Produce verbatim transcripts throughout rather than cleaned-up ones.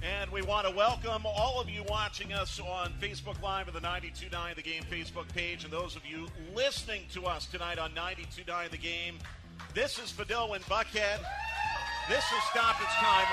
And we want to welcome all of you watching us on Facebook Live at the ninety-two point nine The Game Facebook page, and those of you listening to us tonight on ninety-two point nine The Game. This is Fedil and Buckhead. This is Stoppage Time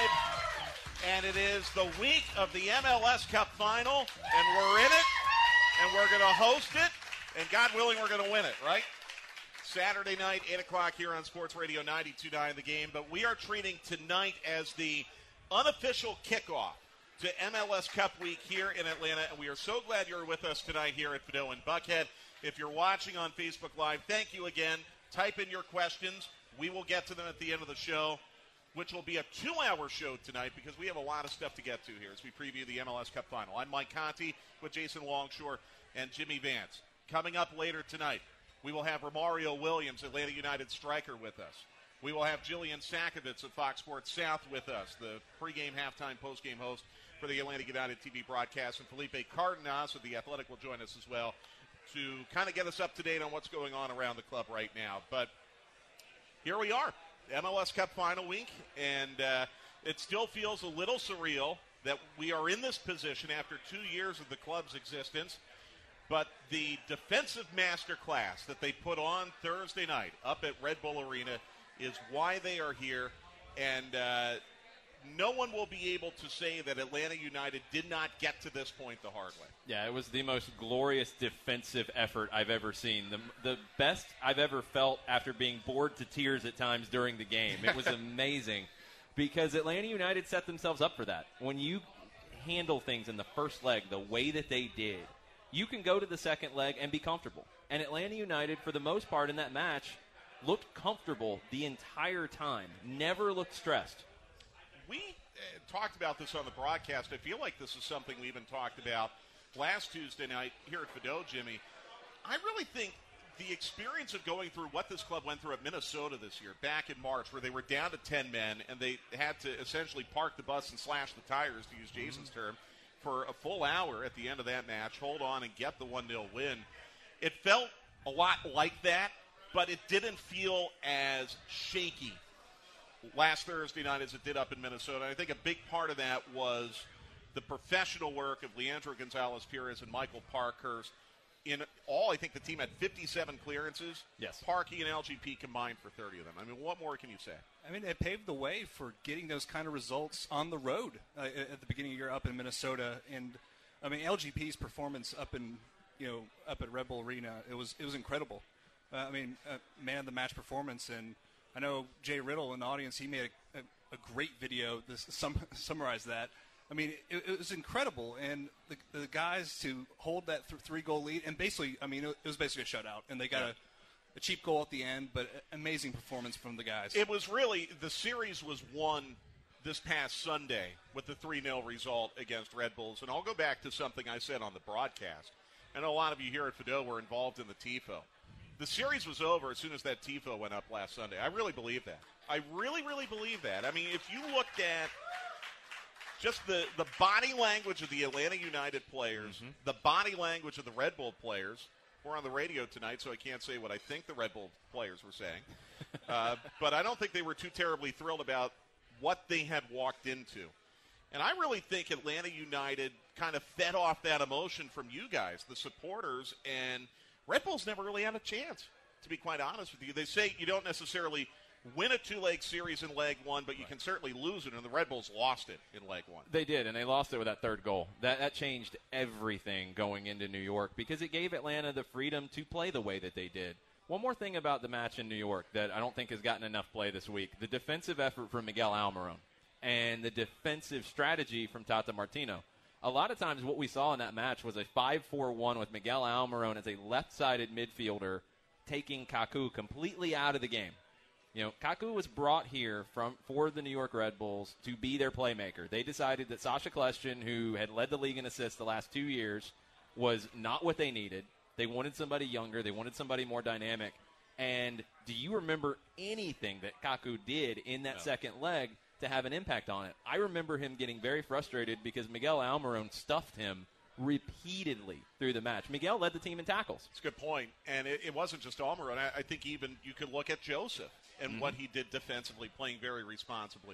Live, and it is the week of the M L S Cup Final, and we're in it, and we're going to host it, and God willing, we're going to win it, right? Saturday night, eight o'clock here on Sports Radio ninety-two point nine The Game, but we are treating tonight as the unofficial kickoff to M L S Cup Week here in Atlanta, and we are so glad you're with us tonight here at Fedil and Buckhead. If you're watching on Facebook Live, thank you again. Type in your questions. We will get to them at the end of the show, which will be a two-hour show tonight because we have a lot of stuff to get to here as we preview the M L S Cup Final. I'm Mike Conti with Jason Longshore and Jimmy Vance. Coming up later tonight, we will have Romario Williams, Atlanta United striker, with us. We will have Jillian Sakovits of Fox Sports South with us, the pregame, halftime, postgame host for the Atlanta United T V broadcast. And Felipe Cardenas of The Athletic will join us as well to kind of get us up to date on what's going on around the club right now. But here we are, M L S Cup Final Week, and uh, it still feels a little surreal that we are in this position after two years of the club's existence. But the defensive masterclass that they put on Thursday night up at Red Bull Arena is why they are here, and uh, no one will be able to say that Atlanta United did not get to this point the hard way. Yeah, it was the most glorious defensive effort I've ever seen. The, the best I've ever felt after being bored to tears at times during the game. It was amazing because Atlanta United set themselves up for that. When you handle things in the first leg the way that they did, you can go to the second leg and be comfortable. And Atlanta United, for the most part in that match, looked comfortable the entire time, never looked stressed. We uh, talked about this on the broadcast. I feel like this is something we even talked about last Tuesday night here at Fedil, Jimmy. I really think the experience of going through what this club went through at Minnesota this year, back in March, where they were down to ten men and they had to essentially park the bus and slash the tires, to use Jason's mm-hmm. term, for a full hour at the end of that match, hold on and get the one nil win. It felt a lot like that, but it didn't feel as shaky last Thursday night as it did up in Minnesota. I think a big part of that was the professional work of Leandro Gonzalez-Perez and Michael Parkhurst. In all, I think the team had fifty-seven clearances. Yes. Parkey and L G P combined for thirty of them. I mean, what more can you say? I mean, it paved the way for getting those kind of results on the road uh, at the beginning of the year up in Minnesota. And, I mean, L G P's performance up in, you know, up at Red Bull Arena, it was it was incredible. Uh, I mean, uh, man of the match performance. And I know Jay Riddle in the audience, he made a, a, a great video to sum, summarize that. I mean, it, it was incredible. And the, the guys to hold that th- three-goal lead, and basically, I mean, it was basically a shutout. And they got yeah. a, a cheap goal at the end, but amazing performance from the guys. It was really, the series was won this past Sunday with the three nil result against Red Bulls. And I'll go back to something I said on the broadcast. I know a lot of you here at Fedil were involved in the TIFO. The series was over as soon as that TIFO went up last Sunday. I really believe that. I really, really believe that. I mean, if you looked at just the, the body language of the Atlanta United players, mm-hmm. the body language of the Red Bull players, we're on the radio tonight, so I can't say what I think the Red Bull players were saying. uh, but I don't think they were too terribly thrilled about what they had walked into. And I really think Atlanta United kind of fed off that emotion from you guys, the supporters, and Red Bulls never really had a chance, to be quite honest with you. They say you don't necessarily win a two-leg series in leg one, but you right. can certainly lose it, and the Red Bulls lost it in leg one. They did, and they lost it with that third goal. That that changed everything going into New York because it gave Atlanta the freedom to play the way that they did. One more thing about the match in New York that I don't think has gotten enough play this week, the defensive effort from Miguel Almiron and the defensive strategy from Tata Martino. A lot of times what we saw in that match was a five four one with Miguel Almiron as a left-sided midfielder taking Kaku completely out of the game. You know, Kaku was brought here from for the New York Red Bulls to be their playmaker. They decided that Sasha Kljestan, who had led the league in assists the last two years, was not what they needed. They wanted somebody younger. They wanted somebody more dynamic. And do you remember anything that Kaku did in that no. second leg to have an impact on it? I remember him getting very frustrated because Miguel Almiron stuffed him repeatedly through the match. Miguel led the team in tackles. It's a good point. And it, it wasn't just Almiron. I, I think even you could look at Joseph and mm-hmm. what he did defensively, playing very responsibly.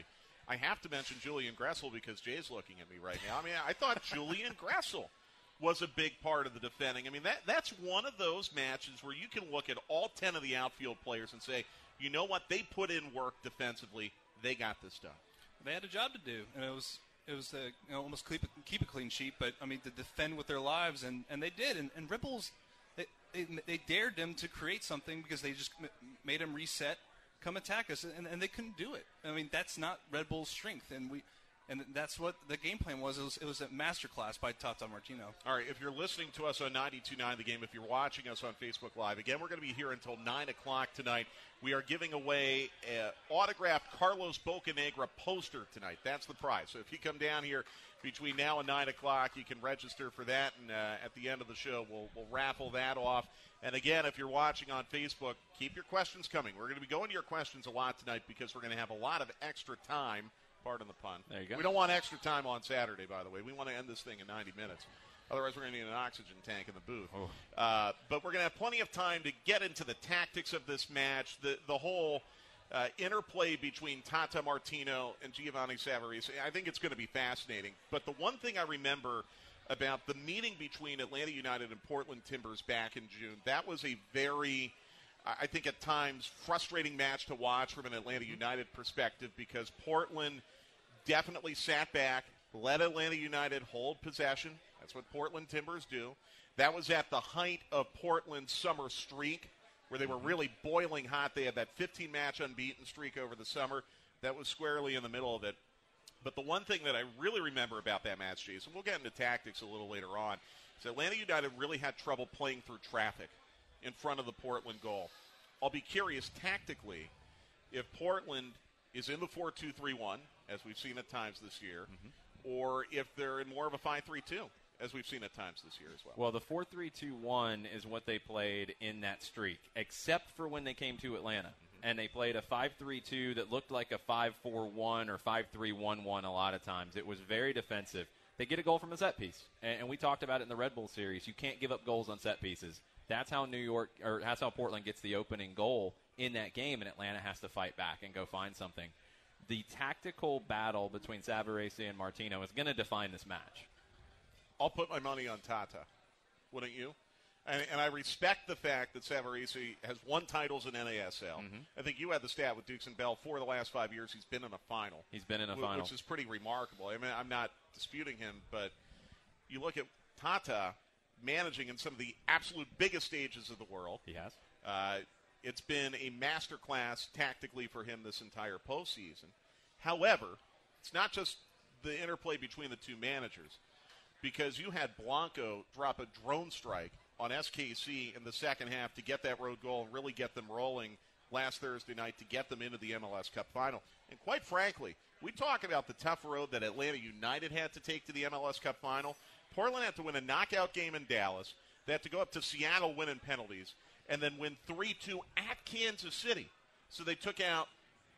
I have to mention Julian Gressel because Jay's looking at me right now. I mean, I thought Julian Gressel was a big part of the defending. I mean, that that's one of those matches where you can look at all ten of the outfield players and say, you know what, they put in work defensively. They got this done. They had a job to do, and it was it was uh, you know, almost keep a, keep a clean sheet, but I mean to defend with their lives, and, and they did. And, and Ripples, they, they they dared them to create something because they just m- made them reset, come attack us, and, and they couldn't do it. I mean that's not Red Bull's strength, and we. And that's what the game plan was. It was, it was a masterclass by Tata Martino. All right, if you're listening to us on ninety-two point nine The Game, if you're watching us on Facebook Live, again, we're going to be here until nine o'clock tonight. We are giving away an autographed Carlos Bocanegra poster tonight. That's the prize. So if you come down here between now and nine o'clock, you can register for that, and uh, at the end of the show, we'll, we'll raffle that off. And again, if you're watching on Facebook, keep your questions coming. We're going to be going to your questions a lot tonight because we're going to have a lot of extra time. Pardon the pun. There you go. We don't want extra time on Saturday, by the way. We want to end this thing in ninety minutes. Otherwise, we're going to need an oxygen tank in the booth. Oh. Uh, but we're going to have plenty of time to get into the tactics of this match, the the whole uh, interplay between Tata Martino and Giovanni Savarese. I think it's going to be fascinating. But the one thing I remember about the meeting between Atlanta United and Portland Timbers back in June, that was a very, I think at times, frustrating match to watch from an Atlanta United perspective because Portland definitely sat back, let Atlanta United hold possession. That's what Portland Timbers do. That was at the height of Portland's summer streak, where they were really boiling hot. They had that fifteen-match unbeaten streak over the summer. That was squarely in the middle of it. But the one thing that I really remember about that match, Jason, we'll get into tactics a little later on, is Atlanta United really had trouble playing through traffic in front of the Portland goal. I'll be curious tactically if Portland is in the four two three one, as we've seen at times this year, mm-hmm. or if they're in more of a five three two, as we've seen at times this year as well. Well, the four three two one is what they played in that streak, except for when they came to Atlanta. Mm-hmm. And they played a five three two that looked like a five four one or five three one one a lot of times. It was very defensive. They get a goal from a set piece. And, and we talked about it in the Red Bull series. You can't give up goals on set pieces. That's how New York, or that's how Portland gets the opening goal in that game, and Atlanta has to fight back and go find something. The tactical battle between Savarese and Martino is going to define this match. I'll put my money on Tata, wouldn't you? And, and I respect the fact that Savarese has won titles in N A S L. Mm-hmm. I think you had the stat with Dukes and Bell. Four of the last five years, he's been in a final. He's been in a which final. Which is pretty remarkable. I mean, I'm not disputing him, but you look at Tata managing in some of the absolute biggest stages of the world. He has. Uh, it's been a masterclass tactically for him this entire postseason. However, it's not just the interplay between the two managers, because you had Blanco drop a drone strike on S K C in the second half to get that road goal and really get them rolling last Thursday night to get them into the M L S Cup final. And quite frankly, we talk about the tough road that Atlanta United had to take to the M L S Cup final. Portland had to win a knockout game in Dallas. They had to go up to Seattle, win in penalties, and then win three two at Kansas City. So they took out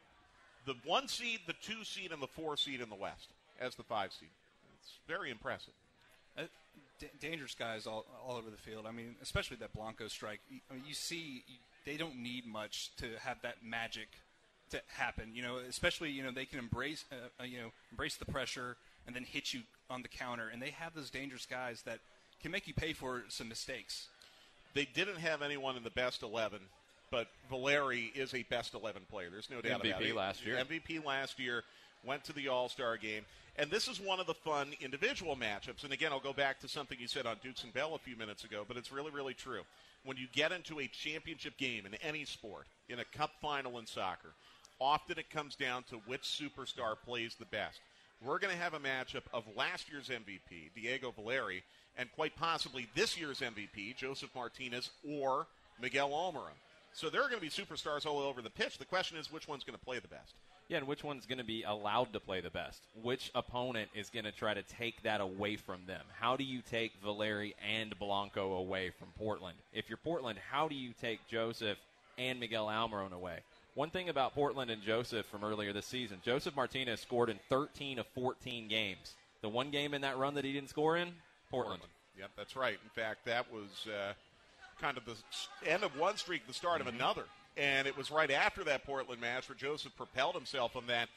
the one seed, the two seed, and the four seed in the West as the five seed. It's very impressive. Uh, d- dangerous guys all, all over the field. I mean, especially that Blanco strike. I mean, you see, you, they don't need much to have that magic to happen. You know, especially you know they can embrace uh, uh, you know embrace the pressure and then hit you on the counter. And they have those dangerous guys that can make you pay for some mistakes. They didn't have anyone in the best eleven, but Valeri is a best eleven player. There's no doubt M V P about it. last year. M V P last year, went to the All-Star game. And this is one of the fun individual matchups. And, again, I'll go back to something you said on Dukes and Bell a few minutes ago, but it's really, really true. When you get into a championship game in any sport, in a cup final in soccer, often it comes down to which superstar plays the best. We're going to have a matchup of last year's M V P, Diego Valeri, and quite possibly this year's M V P, Joseph Martinez or Miguel Almiron. So there are going to be superstars all over the pitch. The question is which one's going to play the best. Yeah, and which one's going to be allowed to play the best? Which opponent is going to try to take that away from them? How do you take Valeri and Blanco away from Portland? If you're Portland, how do you take Joseph and Miguel Almiron away? One thing about Portland and Joseph from earlier this season, Joseph Martinez scored in thirteen of fourteen games. The one game in that run that he didn't score in, Portland. Portland. Yep, that's right. In fact, that was uh, kind of the end of one streak, the start mm-hmm. of another. And it was right after that Portland match where Joseph propelled himself on that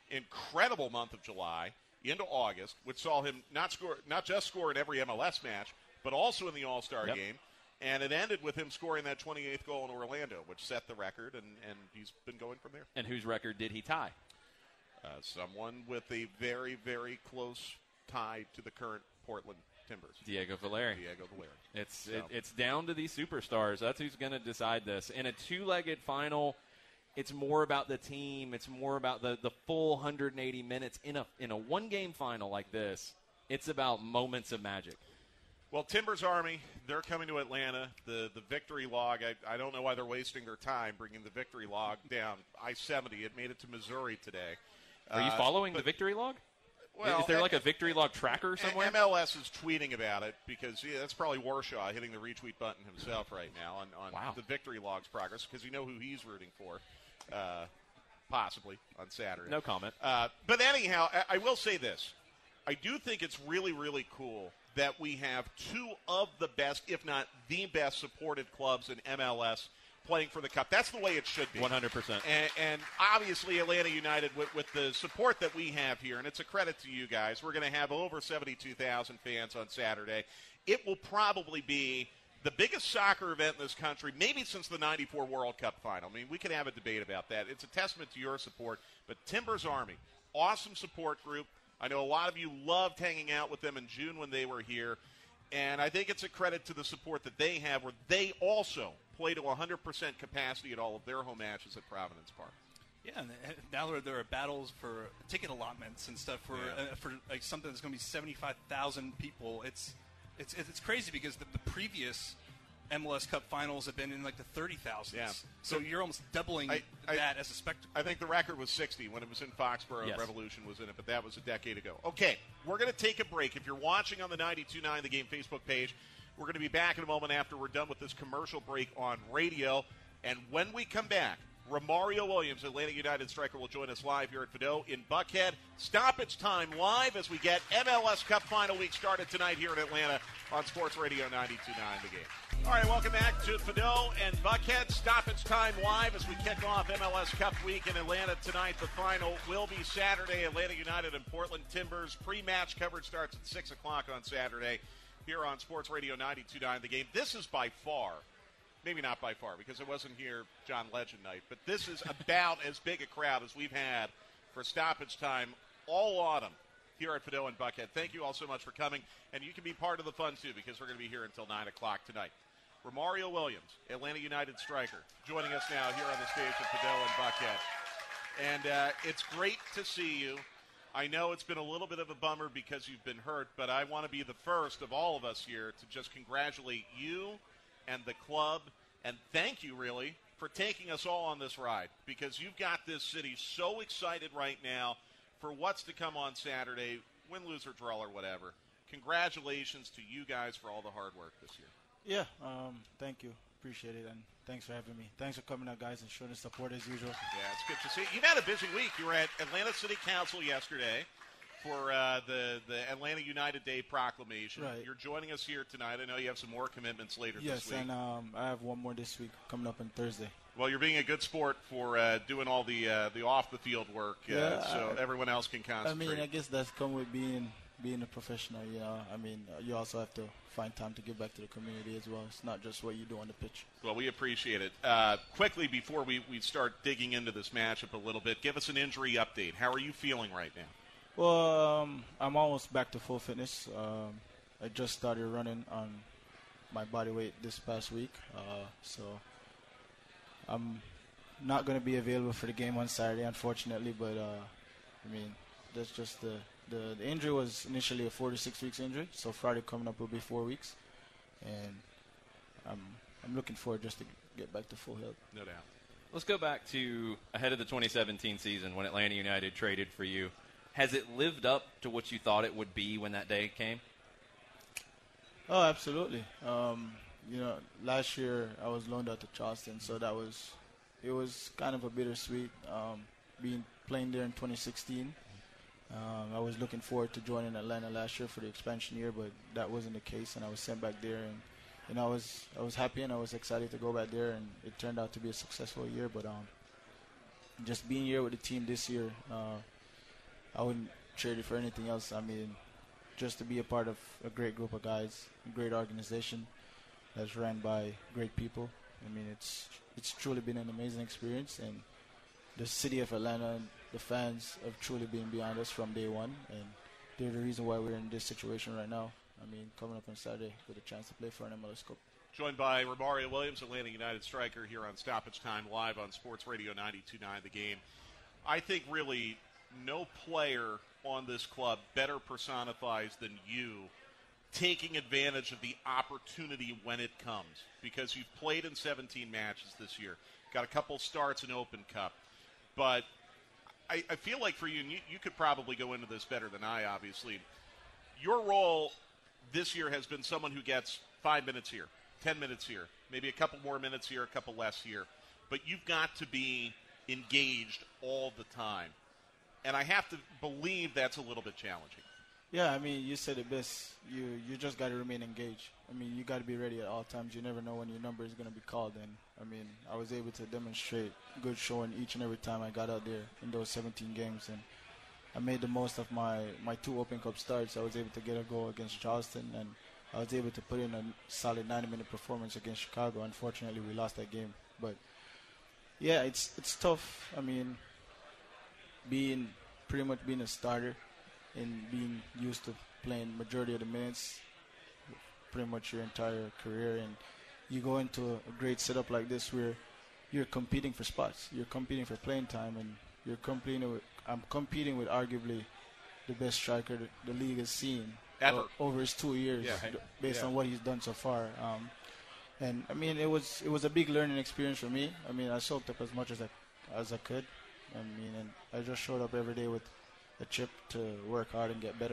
incredible month of July into August, which saw him not score, not just score in every M L S match, but also in the All-Star yep. game. And it ended with him scoring that twenty-eighth goal in Orlando, which set the record, and, and he's been going from there. And whose record did he tie? Uh, someone with a very, very close tie to the current Portland Timbers. Diego Valeri. Diego Valeri. It's so. it, it's down to these superstars. That's who's going to decide this. In a two-legged final, it's more about the team. It's more about the, the full one hundred eighty minutes. In a in a one-game final like this, it's about moments of magic. Well, Timbers Army, they're coming to Atlanta. The the victory log, I, I don't know why they're wasting their time bringing the victory log down I seventy. It made it to Missouri today. Are you uh, following but, the victory log? Well, is there like a victory log tracker somewhere? M L S is tweeting about it because yeah, that's probably Warshaw hitting the retweet button himself right now on, on wow. the victory log's progress because you know who he's rooting for, uh, possibly on Saturday. No comment. Uh, but anyhow, I, I will say this. I do think it's really, really cool that we have two of the best, if not the best, supported clubs in M L S playing for the Cup. That's the way it should be. one hundred percent. And, and obviously Atlanta United, with, with the support that we have here, and it's a credit to you guys, we're going to have over seventy-two thousand fans on Saturday. It will probably be the biggest soccer event in this country, maybe since the ninety-four World Cup final. I mean, we could have a debate about that. It's a testament to your support. But Timbers Army, awesome support group. I know a lot of you loved hanging out with them in June when they were here, and I think it's a credit to the support that they have where they also play to one hundred percent capacity at all of their home matches at Providence Park. Yeah, and now there, there are battles for ticket allotments and stuff for yeah. uh, for like something that's going to be seventy-five thousand people. It's it's it's crazy because the, the previous M L S Cup finals have been in like the thirty thousands. Yeah. So, so you're almost doubling I, I, that as a spectacle. I think the record was sixty when it was in Foxborough. Yes. Revolution was in it, but that was a decade ago. Okay, we're going to take a break. If you're watching on the ninety-two point nine The Game Facebook page, we're going to be back in a moment after we're done with this commercial break on radio. And when we come back, Romario Williams, Atlanta United striker, will join us live here at Fido in Buckhead. Stoppage time live as we get M L S Cup final week started tonight here in Atlanta on Sports Radio ninety-two point nine The Game. All right, welcome back to Fido and Buckhead. Stoppage time live as we kick off M L S Cup week in Atlanta tonight. The final will be Saturday. Atlanta United and Portland Timbers. Pre-match coverage starts at six o'clock on Saturday here on Sports Radio ninety-two point nine The Game. This is by far, maybe not by far because it wasn't here John Legend night, but this is about as big a crowd as we've had for stoppage time all autumn here at Fido and Buckhead. Thank you all so much for coming, and you can be part of the fun too because we're going to be here until nine o'clock tonight. Romario Williams, Atlanta United striker, joining us now here on the stage at Fido and Buckhead. And uh, it's great to see you. I know it's been a little bit of a bummer because you've been hurt, but I want to be the first of all of us here to just congratulate you and the club, and thank you, really, for taking us all on this ride because you've got this city so excited right now for what's to come on Saturday, win, lose, or draw, or whatever. Congratulations to you guys for all the hard work this year. Yeah, um, thank you. Appreciate it, and thanks for having me. Thanks for coming out, guys, and showing us support as usual. Yeah, it's good to see you. You've had a busy week. You were at Atlanta City Council yesterday for uh, the, the Atlanta United Day proclamation. Right. You're joining us here tonight. I know you have some more commitments later yes, this week. and um, I have one more this week coming up on Thursday. Well, you're being a good sport for uh, doing all the uh, the off-the-field work uh, Yeah, so I, everyone else can concentrate. I mean, I guess that's come with being being a professional, you know. I mean, you also have to find time to give back to the community as well. It's not just what you do on the pitch. Well, we appreciate it. Uh, quickly, before we, we start digging into this matchup a little bit, give us an injury update. How are you feeling right now? Well, um, I'm almost back to full fitness. Um, I just started running on my body weight this past week, uh, so I'm not going to be available for the game on Saturday, unfortunately. But uh, I mean, that's just the, the the injury was initially a four to six weeks injury, so Friday coming up will be four weeks, and I'm I'm looking forward just to get back to full health. No doubt. Let's go back to ahead of the twenty seventeen season when Atlanta United traded for you. Has it lived up to what you thought it would be when that day came? Oh, absolutely. Um, you know, last year I was loaned out to Charleston, so that was it was kind of a bittersweet um, being playing there in twenty sixteen. Um, I was looking forward to joining Atlanta last year for the expansion year, but that wasn't the case, and I was sent back there, and you know, I was I was happy and I was excited to go back there, and it turned out to be a successful year. But um, just being here with the team this year, uh, I wouldn't trade it for anything else. I mean, just to be a part of a great group of guys, a great organization that's run by great people. I mean, it's it's truly been an amazing experience, and the city of Atlanta and the fans have truly been behind us from day one, and they're the reason why we're in this situation right now. I mean, coming up on Saturday with a chance to play for an M L S Cup. Joined by Romario Williams, Atlanta United striker, here on Stoppage Time live on Sports Radio ninety-two point nine The Game. I think really no player on this club better personifies than you taking advantage of the opportunity when it comes, because you've played in seventeen matches this year, got a couple starts in Open Cup, but I, I feel like for you, and you, you could probably go into this better than I, obviously, your role this year has been someone who gets five minutes here, ten minutes here, maybe a couple more minutes here, a couple less here, but you've got to be engaged all the time. And I have to believe that's a little bit challenging. Yeah, I mean, you said it best. You you just got to remain engaged. I mean, you got to be ready at all times. You never know when your number is going to be called. And, I mean, I was able to demonstrate good showing each and every time I got out there in those seventeen games. And I made the most of my, my two Open Cup starts. I was able to get a goal against Charleston, and I was able to put in a solid ninety-minute performance against Chicago. Unfortunately, we lost that game. But, yeah, it's it's tough. I mean, being pretty much being a starter and being used to playing majority of the minutes pretty much your entire career, and you go into a, a great setup like this where you're competing for spots, you're competing for playing time, and you're competing with I'm competing with arguably the best striker the, the league has seen ever o- over his two years, yeah. based yeah. on what he's done so far. Um, and I mean, it was it was a big learning experience for me. I mean, I soaked up as much as I as I could. I mean, and I just showed up every day with a chip to work hard and get better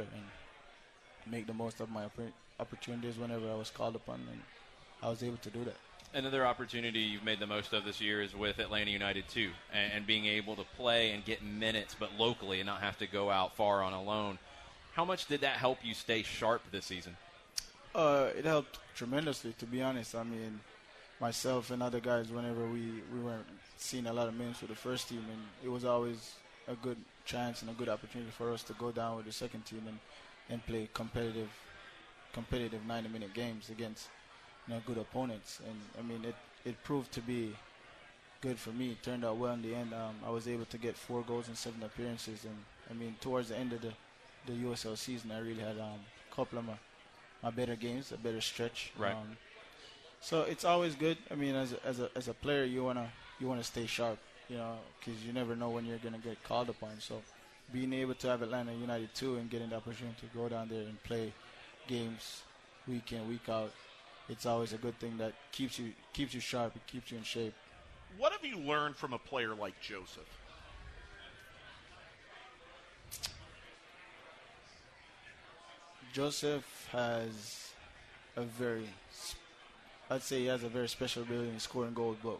and make the most of my oppor- opportunities whenever I was called upon, and I was able to do that. Another opportunity you've made the most of this year is with Atlanta United too, and, and being able to play and get minutes, but locally, and not have to go out far on a loan. How much did that help you stay sharp this season? Uh, it helped tremendously, to be honest. I mean, myself and other guys, whenever we, we weren't seeing a lot of minutes with the first team, and it was always a good chance and a good opportunity for us to go down with the second team and, and play competitive competitive ninety-minute games against, you know, good opponents. And, I mean, it, it proved to be good for me. It turned out well in the end. Um, I was able to get four goals in seven appearances. And, I mean, towards the end of the, the U S L season, I really had um, a couple of my, my better games, a better stretch. Right. Um, so it's always good. I mean, as a, as a, as a player, you want to you wanna stay sharp, you know, because you never know when you're going to get called upon. So being able to have Atlanta United too and getting the opportunity to go down there and play games week in, week out, it's always a good thing that keeps you keeps you sharp, it keeps you in shape. What have you learned from a player like Joseph? Joseph has a very, I'd say he has a very special ability in scoring goals, but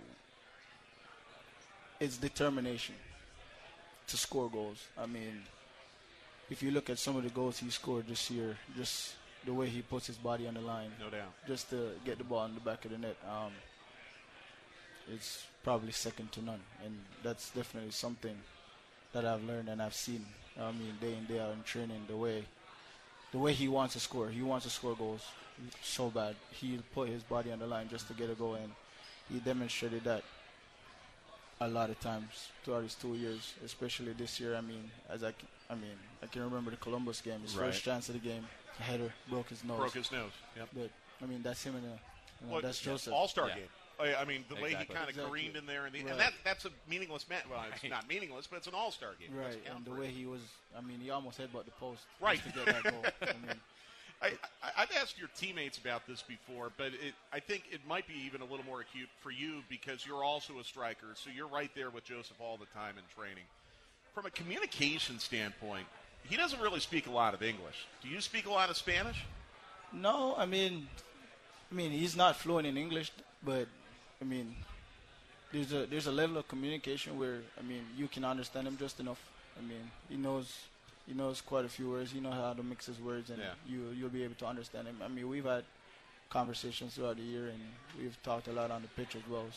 it's determination to score goals. I mean, if you look at some of the goals he scored this year, just the way he puts his body on the line, No doubt. just to get the ball in the back of the net, um, it's probably second to none. And that's definitely something that I've learned and I've seen, I mean, day in, day out in training, the way the way he wants to score. He wants to score goals so bad. He'll put his body on the line just to get a goal, and he demonstrated that a lot of times throughout his two years, especially this year. I mean, as I, can, I mean, I can remember the Columbus game, his Right. first chance of the game, a header, broke his nose. Broke his nose. Yep. But I mean, that's him in a, you know, Well, that's yeah, Joseph. All-star Yeah. game. I, I mean, the way he Exactly. kind of Exactly. careened in there, and, the, Right. and that that's a meaningless match. Well, it's Right. not meaningless, but it's an all-star game. It Right, doesn't count and the for way it. he was, I mean, he almost headbutt the post Right. just to get that goal. I mean, I, I, I've asked your teammates about this before, but it, I think it might be even a little more acute for you because you're also a striker, so you're right there with Joseph all the time in training. From a communication standpoint, he doesn't really speak a lot of English. Do you speak a lot of Spanish? no, I mean, I mean, he's not fluent in English, but I mean, there's a there's a level of communication where I mean you can understand him just enough. I mean, he knows he knows quite a few words. He knows how to mix his words, and Yeah. you you'll be able to understand him. I mean, we've had conversations throughout the year, and we've talked a lot on the pitch as well. So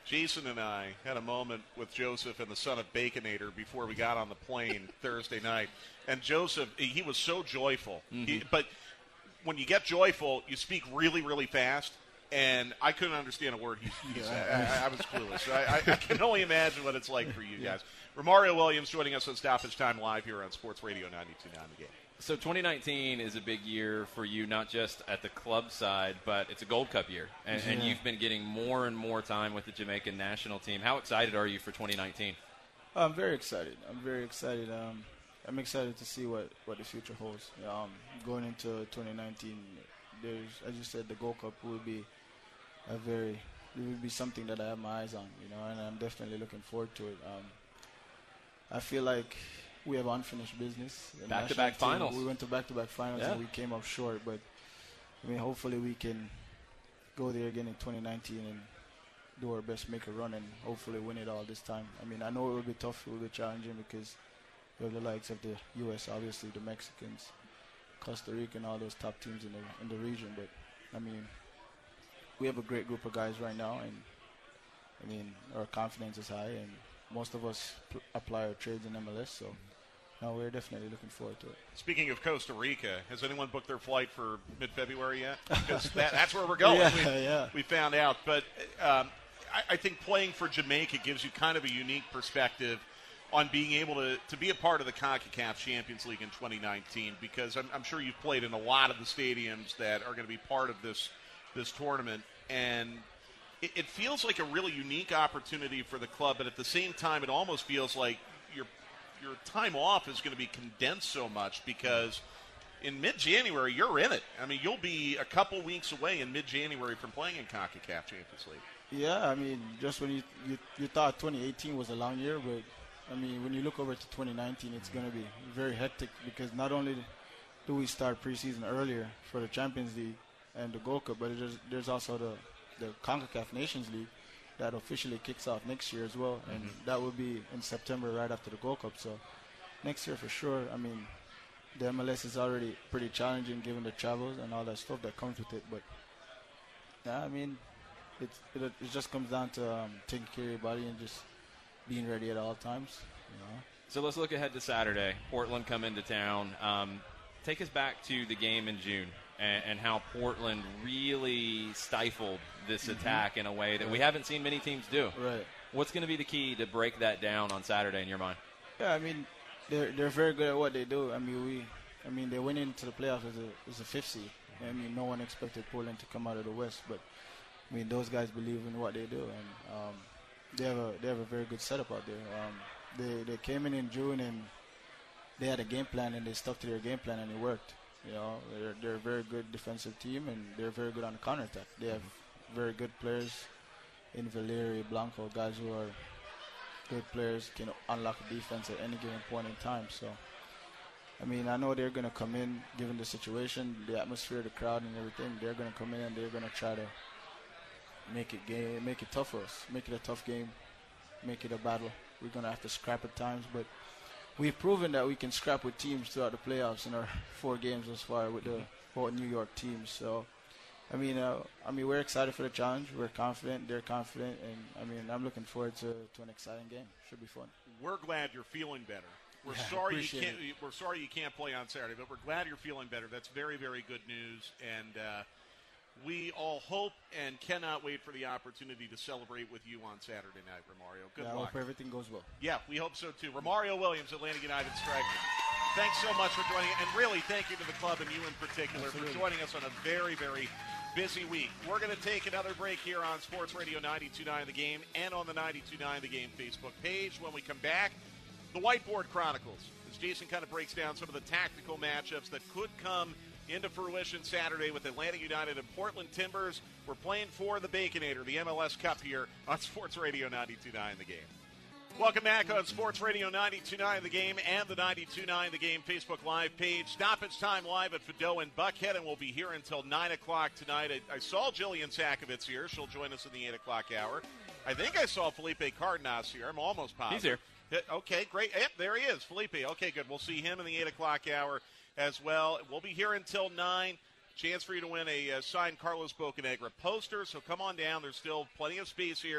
Jason and I had a moment with Joseph and the son of Baconator before we got on the plane Thursday night. And Joseph, he was so joyful. Mm-hmm. He, but when you get joyful, you speak really, really fast. And I couldn't understand a word he, he yeah. said. I, I was clueless. So I, I can only imagine what it's like for you yeah. guys. Romario Williams joining us on Stoppage Time Live here on Sports Radio ninety-two point nine The Game. So twenty nineteen is a big year for you, not just at the club side, but it's a Gold Cup year. And, yeah. and you've been getting more and more time with the Jamaican national team. How excited are you for twenty nineteen? I'm very excited. I'm very excited. Um, I'm excited to see what, what the future holds. Um, going into twenty nineteen, there's, as you said, the Gold Cup will be a very, it will be something that I have my eyes on, you know, and I'm definitely looking forward to it. Um, I feel like we have unfinished business. The back-to-back team, finals. We went to back-to-back finals yeah. and we came up short. But, I mean, hopefully we can go there again in twenty nineteen and do our best, make a run, and hopefully win it all this time. I mean, I know it will be tough, it will be challenging because we have the likes of the U S, obviously, the Mexicans, Costa Rica, and all those top teams in the in the region. But, I mean, we have a great group of guys right now, and, I mean, our confidence is high, and most of us pl- apply our trades in M L S, so no, we're definitely looking forward to it. Speaking of Costa Rica, has anyone booked their flight for mid-February yet? Because that, that's where we're going. yeah, we, yeah. we found out. But um, I, I think playing for Jamaica gives you kind of a unique perspective on being able to, to be a part of the CONCACAF Champions League in twenty nineteen, because I'm, I'm sure you've played in a lot of the stadiums that are going to be part of this this tournament, and it, it feels like a really unique opportunity for the club, but at the same time it almost feels like your your time off is going to be condensed so much because in mid-January you're in it. I mean, you'll be a couple weeks away in mid-January from playing in CONCACAF Champions League. Yeah, I mean, just when you, you, you thought twenty eighteen was a long year, but, I mean, when you look over to twenty nineteen, it's going to be very hectic because not only do we start preseason earlier for the Champions League and the Gold Cup, but there's, there's also the, the CONCACAF Nations League that officially kicks off next year as well, and mm-hmm. that will be in September right after the Gold Cup. So next year for sure, I mean, the M L S is already pretty challenging given the travels and all that stuff that comes with it, but yeah, I mean, it's, it, it just comes down to um, taking care of your body and just being ready at all times, you know. So let's look ahead to Saturday. Portland come into town. Um, take us back to the game in June and, and how Portland really stifled this mm-hmm. attack in a way that right. we haven't seen many teams do. Right. What's going to be the key to break that down on Saturday in your mind? Yeah, I mean, they're they're very good at what they do. I mean, we, I mean, they went into the playoffs as a as a fifth seed. I mean, no one expected Portland to come out of the West, but I mean, those guys believe in what they do, and um, they have a they have a very good setup out there. Um, they they came in in June and they had a game plan and they stuck to their game plan and it worked. You know, they're they're a very good defensive team and they're very good on the counterattack. They have very good players in Valeri, Blanco, guys who are good players, can unlock the defense at any given point in time. So, I mean, I know they're going to come in, given the situation, the atmosphere, the crowd, and everything. They're going to come in and they're going to try to make it game, make it tough for us, make it a tough game, make it a battle. We're going to have to scrap at times, but we've proven that we can scrap with teams throughout the playoffs in our four games thus far with the four New York teams. So, I mean, uh, I mean, we're excited for the challenge. We're confident. They're confident, and I mean, I'm looking forward to, to an exciting game. Should be fun. We're glad you're feeling better. We're yeah, sorry you can't. it. We're sorry you can't play on Saturday, but we're glad you're feeling better. That's very, very good news, and uh, we all hope and cannot wait for the opportunity to celebrate with you on Saturday night, Romario. Good yeah, luck. I hope everything goes well. Yeah, we hope so too. Romario Williams, Atlanta United striker. Thanks so much for joining, and really thank you to the club and you in particular Absolutely. for joining us on a very, very busy week. We're going to take another break here on Sports Radio ninety-two point nine The Game and on the ninety-two point nine The Game Facebook page. When we come back, the Whiteboard Chronicles, as Jason kind of breaks down some of the tactical matchups that could come into fruition Saturday with Atlanta United and Portland Timbers. We're playing for the Baconator, the M L S Cup here on Sports Radio ninety-two point nine The Game. Welcome back on Sports Radio ninety-two point nine The Game and the ninety-two point nine The Game Facebook Live page. Stoppage time live at Fido and Buckhead, and we'll be here until nine o'clock tonight. I, I saw Jillian Sakovitz here. She'll join us in the eight o'clock hour. I think I saw Felipe Cardenas here. I'm almost positive. He's here. Okay, great. Yep, there he is, Felipe. Okay, good. We'll see him in the eight o'clock hour as well. We'll be here until nine. Chance for you to win a uh, signed Carlos Bocanegra poster, so come on down. There's still plenty of space here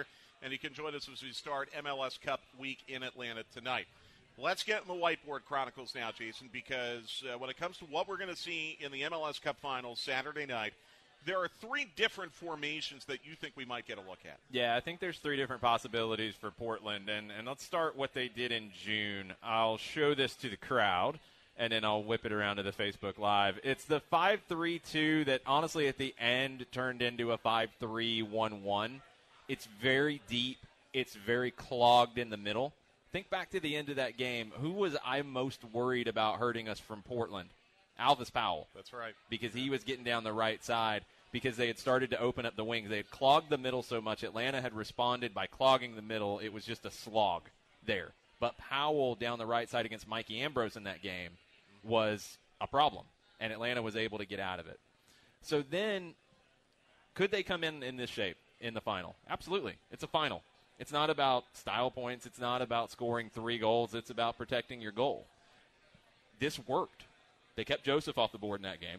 and you can join us as we start M L S Cup week in Atlanta tonight. Let's get in the Whiteboard Chronicles now, Jason, because uh, when it comes to what we're going to see in the M L S Cup Finals Saturday night, there are three different formations that you think we might get a look at. Yeah, I think there's three different possibilities for Portland, and, and let's start what they did in June. I'll show this to the crowd, and then I'll whip it around to the Facebook Live. It's the five three two that honestly at the end turned into a five three one one. It's very deep. It's very clogged in the middle. Think back to the end of that game. Who was I most worried about hurting us from Portland? Alvis Powell. That's right. Because he was getting down the right side because they had started to open up the wings. They had clogged the middle so much. Atlanta had responded by clogging the middle. It was just a slog there. But Powell down the right side against Mikey Ambrose in that game was a problem, and Atlanta was able to get out of it. So then could they come in in this shape in the final? Absolutely. It's a final. It's not about style points. It's not about scoring three goals. It's about protecting your goal. This worked. They kept Joseph off the board in that game.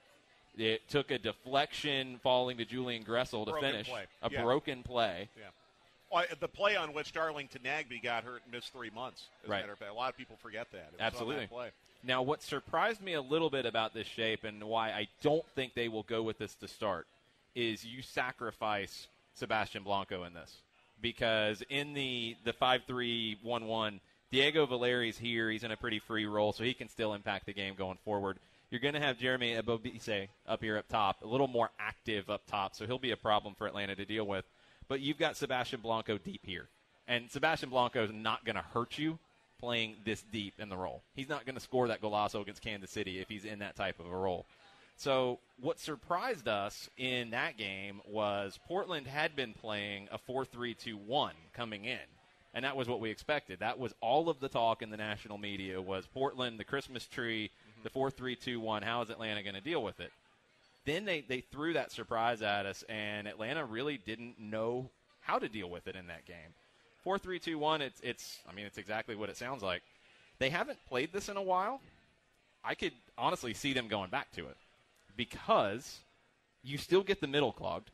It took a deflection falling to Julian Gressel to broken finish. Play. A yeah. broken play. Yeah. Well, the play on which Darlington Nagbe got hurt and missed three months. As right. a matter of fact. A lot of people forget that. It was Absolutely. On that play. Now, what surprised me a little bit about this shape and why I don't think they will go with this to start is you sacrifice Sebastian Blanco in this. Because in the, the five three one one, Diego Valeri's here. He's in a pretty free role, so he can still impact the game going forward. You're going to have Jeremy Ebobisse up here up top, a little more active up top, so he'll be a problem for Atlanta to deal with. But you've got Sebastian Blanco deep here. And Sebastian Blanco is not going to hurt you playing this deep in the role. He's not going to score that golazo against Kansas City if he's in that type of a role. So what surprised us in that game was Portland had been playing a four three two one coming in. And that was what we expected. That was all of the talk in the national media was Portland, the Christmas tree, mm-hmm. the four three two one. How is Atlanta going to deal with it? Then they, they threw that surprise at us, and Atlanta really didn't know how to deal with it in that game. four three two one, it's, it's I mean, it's exactly what it sounds like. They haven't played this in a while. I could honestly see them going back to it because you still get the middle clogged.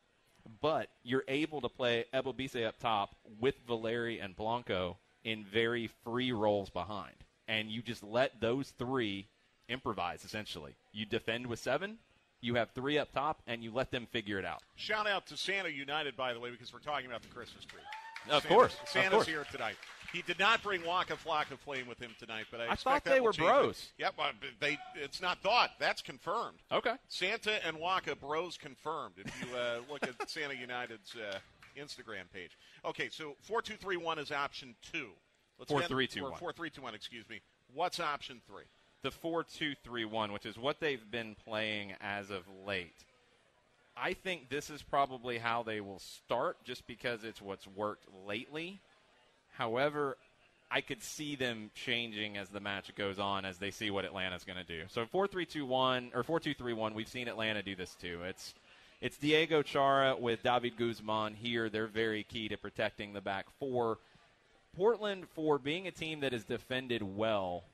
But you're able to play Ebobisse up top with Valeri and Blanco in very free roles behind. And you just let those three improvise, essentially. You defend with seven, you have three up top, and you let them figure it out. Shout out to Santa United, by the way, because we're talking about the Christmas tree. Of Santa's, course. Santa's of course. here tonight. He did not bring Waka Flocka playing with him tonight, but I, I expect thought that they will were change bros. It. Yep, but they. It's not thought. That's confirmed. Okay. Santa and Waka bros confirmed. If you uh, look at Santa United's uh, Instagram page. Okay, so four two three one is option two. four three two one. four three two one. Excuse me. What's option three? The four two three one, which is what they've been playing as of late. I think this is probably how they will start, just because it's what's worked lately. However, I could see them changing as the match goes on, as they see what Atlanta's going to do. So four three two one or four two three one, we've seen Atlanta do this too. It's it's Diego Chara with David Guzman here. They're very key to protecting the back four. Portland, for being a team that has defended well,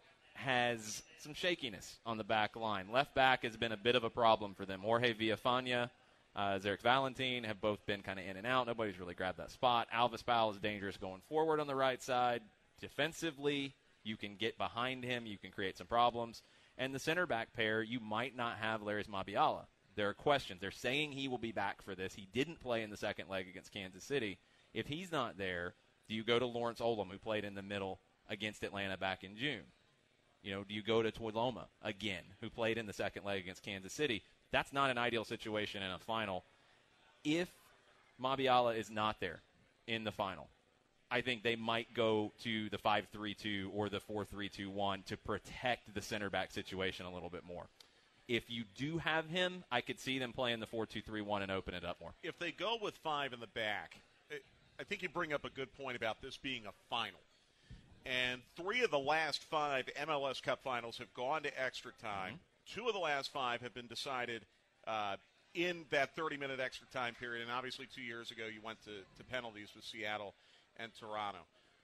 has some shakiness on the back line. Left back has been a bit of a problem for them. Jorge Villafana, uh, Zarek Valentin have both been kind of in and out. Nobody's really grabbed that spot. Alvis Powell is dangerous going forward on the right side. Defensively, you can get behind him. You can create some problems. And the center back pair, you might not have Larrys Mabiala. There are questions. They're saying he will be back for this. He didn't play in the second leg against Kansas City. If he's not there, do you go to Lawrence Olam, who played in the middle against Atlanta back in June? You know, do you go to Tuiloma again, who played in the second leg against Kansas City? That's not an ideal situation in a final. If Mabiala is not there in the final, I think they might go to the five three two or the four three two one to protect the center back situation a little bit more. If you do have him, I could see them playing the four two three one and open it up more. If they go with five in the back, I think you bring up a good point about this being a final. And three of the last five M L S Cup finals have gone to extra time. Mm-hmm. Two of the last five have been decided uh, in that thirty-minute extra time period. And obviously two years ago you went to, to penalties with Seattle and Toronto.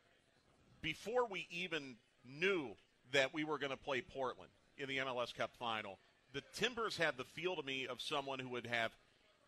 Before we even knew that we were going to play Portland in the M L S Cup final, the Timbers had the feel to me of someone who would have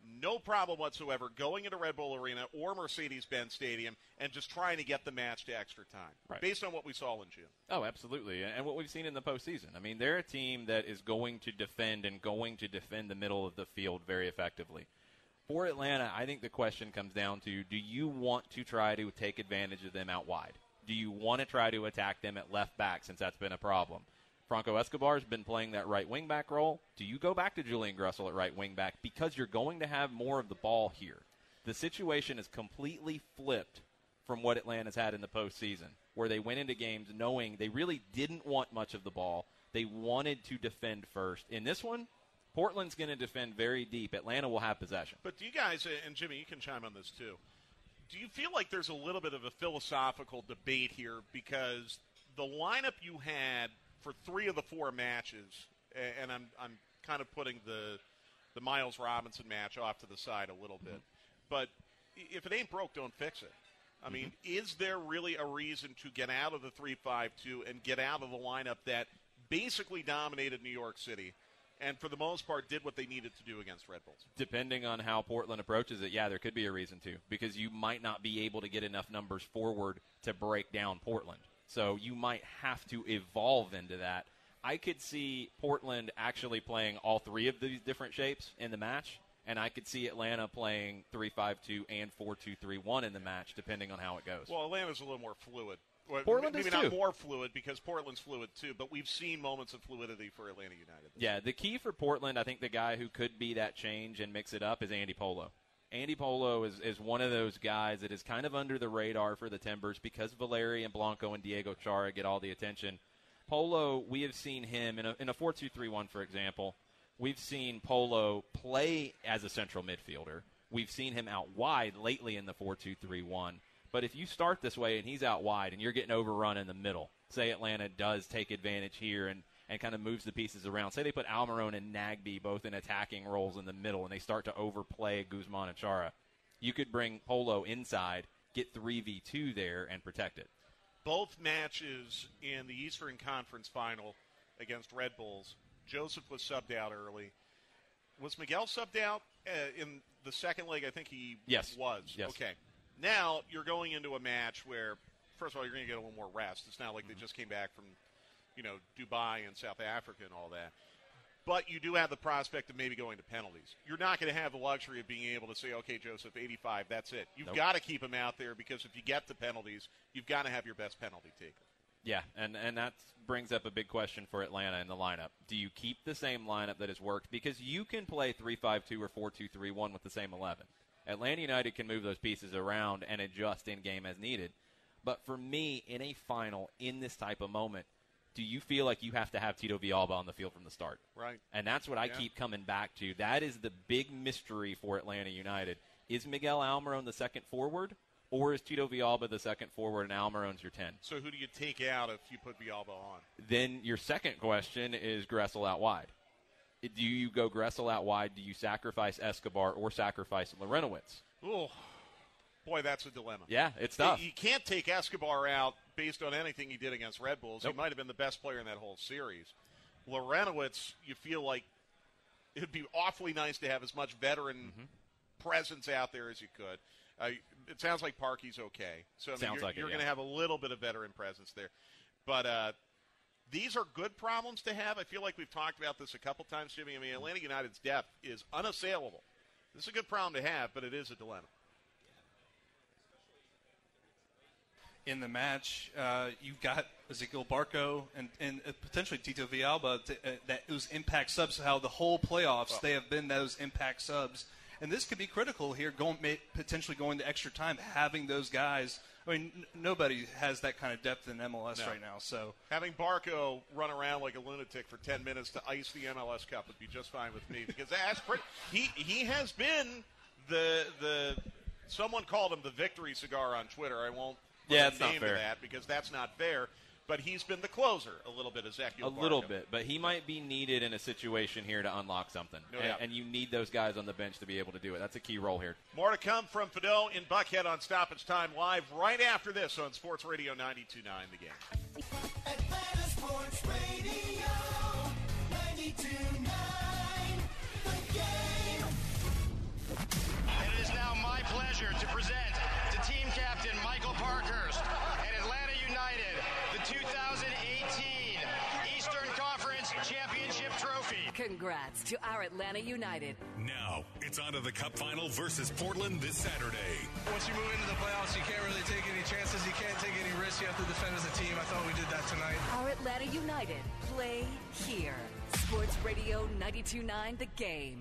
no problem whatsoever going into Red Bull Arena or Mercedes-Benz Stadium and just trying to get the match to extra time, right, based on what we saw in June. Oh, absolutely, and what we've seen in the postseason. I mean, they're a team that is going to defend and going to defend the middle of the field very effectively. For Atlanta, I think the question comes down to, do you want to try to take advantage of them out wide? Do you want to try to attack them at left back, since that's been a problem? Franco Escobar has been playing that right wing back role. Do you go back to Julian Gressel at right wing back? Because you're going to have more of the ball here. The situation is completely flipped from what Atlanta's had in the postseason, where they went into games knowing they really didn't want much of the ball. They wanted to defend first. In this one, Portland's going to defend very deep. Atlanta will have possession. But do you guys, and Jimmy, you can chime on this too, do you feel like there's a little bit of a philosophical debate here? Because the lineup you had for three of the four matches, and I'm I'm kind of putting the the Miles Robinson match off to the side a little bit, mm-hmm. but if it ain't broke, don't fix it. I mm-hmm. mean, is there really a reason to get out of the three five two and get out of the lineup that basically dominated New York City and for the most part did what they needed to do against Red Bulls? Depending on how Portland approaches it, yeah, there could be a reason to, because you might not be able to get enough numbers forward to break down Portland. So you might have to evolve into that. I could see Portland actually playing all three of these different shapes in the match, and I could see Atlanta playing three five two and four two three one in the match, depending on how it goes. Well, Atlanta's a little more fluid. Well, Portland maybe is not too. more fluid, because Portland's fluid too, but we've seen moments of fluidity for Atlanta United. Yeah, the key for Portland, I think the guy who could be that change and mix it up is Andy Polo. Andy Polo is, is one of those guys that is kind of under the radar for the Timbers because Valeri and Blanco and Diego Chara get all the attention. Polo, we have seen him in a, in a four two three one, for example. We've seen Polo play as a central midfielder. We've seen him out wide lately in the four two three one. But if you start this way and he's out wide and you're getting overrun in the middle, say Atlanta does take advantage here and, and kind of moves the pieces around. Say they put Almiron and Nagbe both in attacking roles in the middle and they start to overplay Guzman and Chara. You could bring Polo inside, get three v two there, and protect it. Both matches in the Eastern Conference Final against Red Bulls, Joseph was subbed out early. Was Miguel subbed out uh, in the second leg? I think he yes. was. Yes. Okay. Now you're going into a match where, first of all, you're going to get a little more rest. It's not like mm-hmm. they just came back from, you know, Dubai and South Africa and all that. But you do have the prospect of maybe going to penalties. You're not going to have the luxury of being able to say, okay, Joseph, eighty-five, that's it. You've nope. got to keep him out there, because if you get to penalties, you've got to have your best penalty taker. Yeah, and, and that brings up a big question for Atlanta in the lineup. Do you keep the same lineup that has worked? Because you can play three five two or four two three one with the same eleven. Atlanta United can move those pieces around and adjust in-game as needed. But for me, in a final, in this type of moment, do you feel like you have to have Tito Villalba on the field from the start? Right. And that's what I yeah. keep coming back to. That is the big mystery for Atlanta United. Is Miguel Almiron the second forward, or is Tito Villalba the second forward and Almiron's your ten? So who do you take out if you put Villalba on? Then your second question is Gressel out wide. Do you go Gressel out wide? Do you sacrifice Escobar or sacrifice Larentowicz? Oh, boy, that's a dilemma. Yeah, it's tough. You can't take Escobar out based on anything he did against Red Bulls. Nope. He might have been the best player in that whole series. Larentowicz, you feel like it would be awfully nice to have as much veteran mm-hmm. presence out there as you could. Uh, it sounds like Parkey's okay. So I mean, sounds you're, like you're it, going to yeah. have a little bit of veteran presence there. But uh, these are good problems to have. I feel like we've talked about this a couple times, Jimmy. I mean, Atlanta United's depth is unassailable. This is a good problem to have, but it is a dilemma. In the match, uh, you've got Ezequiel Barco and, and uh, potentially Tito Villalba, to, uh, that those impact subs, how the whole playoffs, oh. they have been those impact subs. And this could be critical here, going potentially going to extra time, having those guys. I mean, n- nobody has that kind of depth in M L S no. right now. So having Barco run around like a lunatic for ten minutes to ice the M L S Cup would be just fine with me, because that's pretty, he he has been the the someone called him the victory cigar on Twitter. I won't put yeah, a it's name not fair. to that because that's not fair. But he's been the closer a little bit, Ezequiel A Barco. little bit, but he might be needed in a situation here to unlock something. No and, doubt. and you need those guys on the bench to be able to do it. That's a key role here. More to come from Fido in Buckhead on Stoppage Time Live right after this on Sports Radio ninety-two point nine The Game. Atlanta Sports Radio ninety-two point nine The Game. Congrats to our Atlanta United. Now, it's on to the Cup Final versus Portland this Saturday. Once you move into the playoffs, you can't really take any chances. You can't take any risks. You have to defend as a team. I thought we did that tonight. Our Atlanta United play here. Sports Radio ninety-two point nine The Game.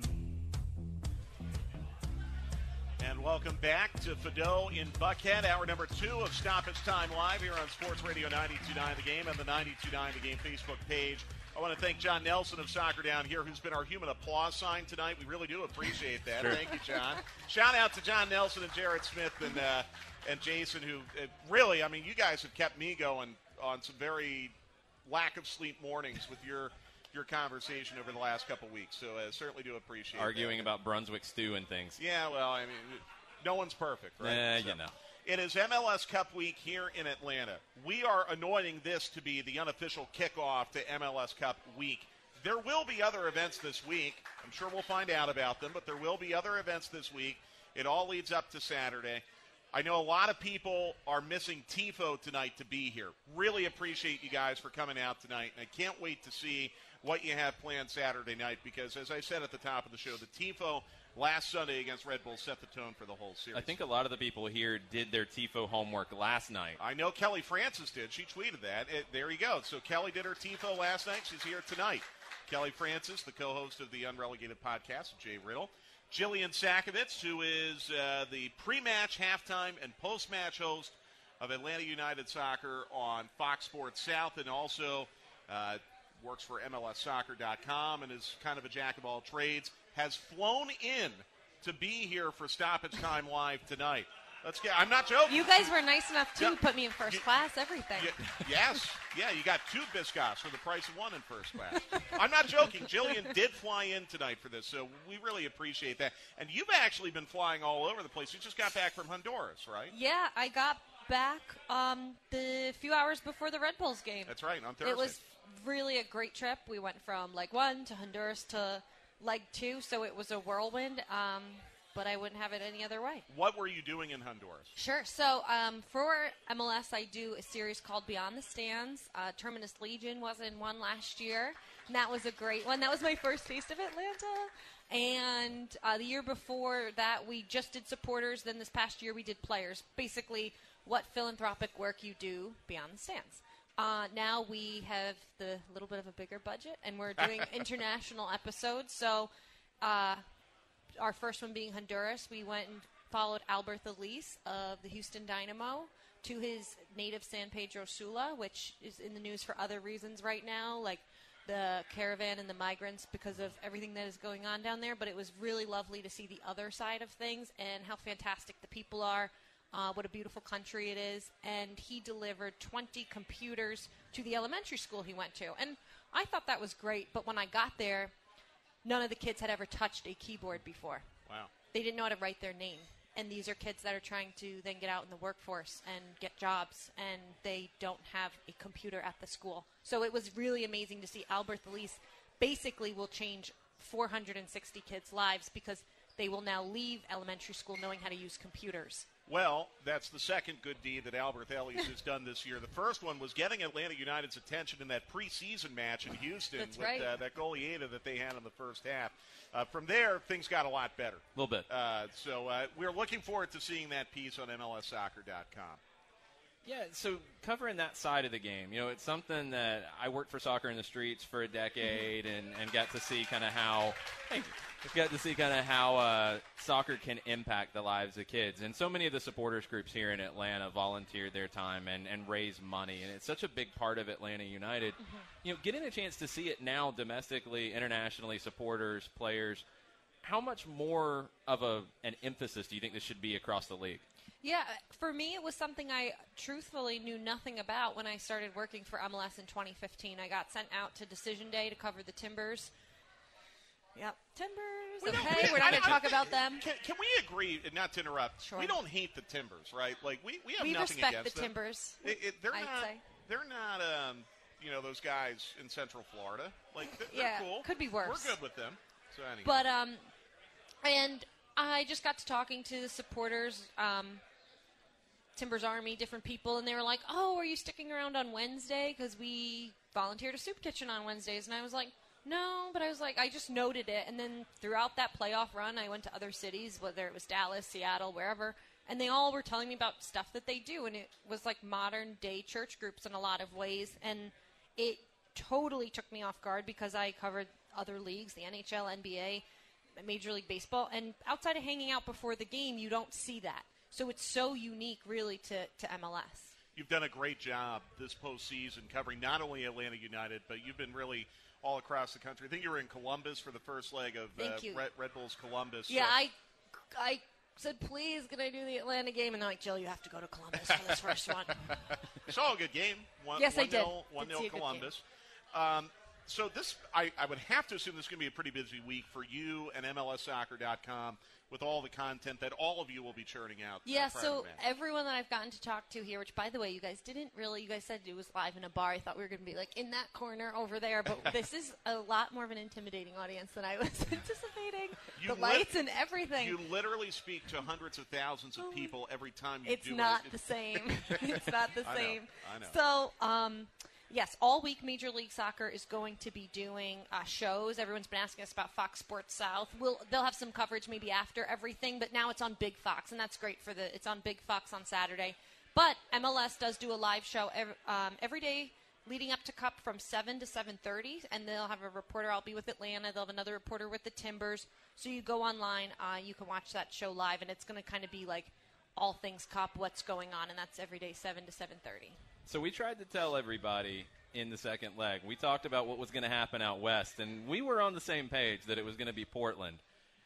And welcome back to Fido in Buckhead, hour number two of Stoppage Time Live here on Sports Radio ninety-two point nine The Game and the ninety-two point nine The Game Facebook page. I want to thank John Nelson of Soccer Down here, who's been our human applause sign tonight. We really do appreciate that. Sure. Thank you, John. Shout out to John Nelson and Jared Smith and uh, and Jason, who uh, really, I mean, you guys have kept me going on some very lack of sleep mornings with your your conversation over the last couple weeks. So I uh, certainly do appreciate Arguing that. about Brunswick stew and things. Yeah, well, I mean, no one's perfect, right? Eh, so. you know. It is M L S Cup week here in Atlanta. We are anointing this to be the unofficial kickoff to M L S Cup week. There will be other events this week. I'm sure we'll find out about them, but there will be other events this week. It all leads up to Saturday. I know a lot of people are missing TIFO tonight to be here. Really appreciate you guys for coming out tonight, and I can't wait to see what you have planned Saturday night because, as I said at the top of the show, the TIFO last Sunday against Red Bull set the tone for the whole series. I think a lot of the people here did their TIFO homework last night. I know Kelly Francis did. She tweeted that. It, there you go. So Kelly did her TIFO last night. She's here tonight. Kelly Francis, the co-host of the Unrelegated podcast with Jay Riddle. Jillian Sakovitz, who is uh, the pre-match, halftime, and post-match host of Atlanta United Soccer on Fox Sports South, and also uh, works for M L S soccer dot com and is kind of a jack of all trades, has flown in to be here for Stoppage Time Live tonight. Let's get. I'm not joking. You guys were nice enough to Yeah. put me in first You- class, everything. Y- yes. Yeah, you got two biscuits for the price of one in first class. I'm not joking. Jillian did fly in tonight for this, so we really appreciate that. And you've actually been flying all over the place. You just got back from Honduras, right? Yeah, I got back um, the few hours before the Red Bulls game. That's right, on Thursday. It was really a great trip. We went from leg one to Honduras to leg two, so it was a whirlwind, um, but I wouldn't have it any other way. What were you doing in Honduras? Sure. So um, for M L S, I do a series called Beyond the Stands. Uh, Terminus Legion was in one last year, and that was a great one. That was my first taste of Atlanta. And uh, the year before that, we just did supporters. Then this past year, we did players. Basically, what philanthropic work you do beyond the stands. Uh, now we have the little bit of a bigger budget, and we're doing international episodes. So uh, our first one being Honduras, we went and followed Albert Elise of the Houston Dynamo to his native San Pedro Sula, which is in the news for other reasons right now, like the caravan and the migrants because of everything that is going on down there. But it was really lovely to see the other side of things and how fantastic the people are. Uh, what a beautiful country it is. And he delivered twenty computers to the elementary school he went to. And I thought that was great, but when I got there, none of the kids had ever touched a keyboard before. Wow. They didn't know how to write their name. And these are kids that are trying to then get out in the workforce and get jobs, and they don't have a computer at the school. So it was really amazing to see Albert Elise basically will change four hundred sixty kids' lives because they will now leave elementary school knowing how to use computers. Well, that's the second good deed that Albert Ellis has done this year. The first one was getting Atlanta United's attention in that preseason match in Houston That's with right. uh, that goalieta that they had in the first half. Uh, from there, things got a lot better. A little bit. Uh, so uh, we're looking forward to seeing that piece on M L S soccer dot com. Yeah, so covering that side of the game, you know, it's something that I worked for Soccer in the Streets for a decade and, and got to see kind of how, thank you, got to see kind of how uh, soccer can impact the lives of kids. And so many of the supporters groups here in Atlanta volunteered their time and, and raised money, and it's such a big part of Atlanta United. Mm-hmm. You know, getting a chance to see it now domestically, internationally, supporters, players, how much more of a an emphasis do you think this should be across the league? Yeah, for me, it was something I truthfully knew nothing about when I started working for M L S in twenty fifteen. I got sent out to Decision Day to cover the Timbers. Yep, Timbers. We don't- Okay, we- we're not I- going to I- talk about them. Can, can we agree, not to interrupt, Sure. we don't hate the Timbers, right? Like, we, we have We nothing respect against the them. Timbers, It, it, they're I'd not, say. They're not, um, you know, those guys in Central Florida. Like, they're, Yeah, they're cool. could be worse. We're good with them. So anyway. But, um, and I just got to talking to the supporters, um, Timbers Army, different people, and they were like, oh, are you sticking around on Wednesday? Because we volunteered a soup kitchen on Wednesdays. And I was like, No, but I was like, I just noted it. And then throughout that playoff run, I went to other cities, whether it was Dallas, Seattle, wherever, and they all were telling me about stuff that they do. And it was like modern day church groups in a lot of ways. And it totally took me off guard because I covered other leagues, the N H L, N B A, Major League Baseball. And outside of hanging out before the game, you don't see that. So it's so unique, really, to, to M L S. You've done a great job this postseason covering not only Atlanta United, but you've been really all across the country. I think you were in Columbus for the first leg of uh, Red, Red Bulls Columbus. Yeah, so. I, I said, please, can I do the Atlanta game? And they're like, Jill, you have to go to Columbus for this first one. You saw a good game. One, yes, one I did. one nil Columbus. Um, so this, I, I would have to assume this is going to be a pretty busy week for you and M L S soccer dot com with all the content that all of you will be churning out. Yeah, uh, so everyone that I've gotten to talk to here, which, by the way, you guys didn't really, you guys said it was live in a bar. I thought we were going to be, like, in that corner over there. But this is a lot more of an intimidating audience than I was anticipating. You the lit- lights and everything. You literally speak to hundreds of thousands of people every time you it's do not it. the same. It's not the I same. know, I know. So, um, yes, all week Major League Soccer is going to be doing uh, shows. Everyone's been asking us about Fox Sports South. We'll, they'll have some coverage maybe after everything, but now it's on Big Fox, and that's great for the. It's on Big Fox on Saturday. But M L S does do a live show every, um, every day leading up to Cup from seven to seven thirty, and they'll have a reporter. I'll be with Atlanta. They'll have another reporter with the Timbers. So you go online, uh, you can watch that show live, and it's going to kind of be like all things Cup, what's going on, and that's every day seven to seven thirty. So we tried to tell everybody in the second leg. We talked about what was going to happen out west, and we were on the same page that it was going to be Portland.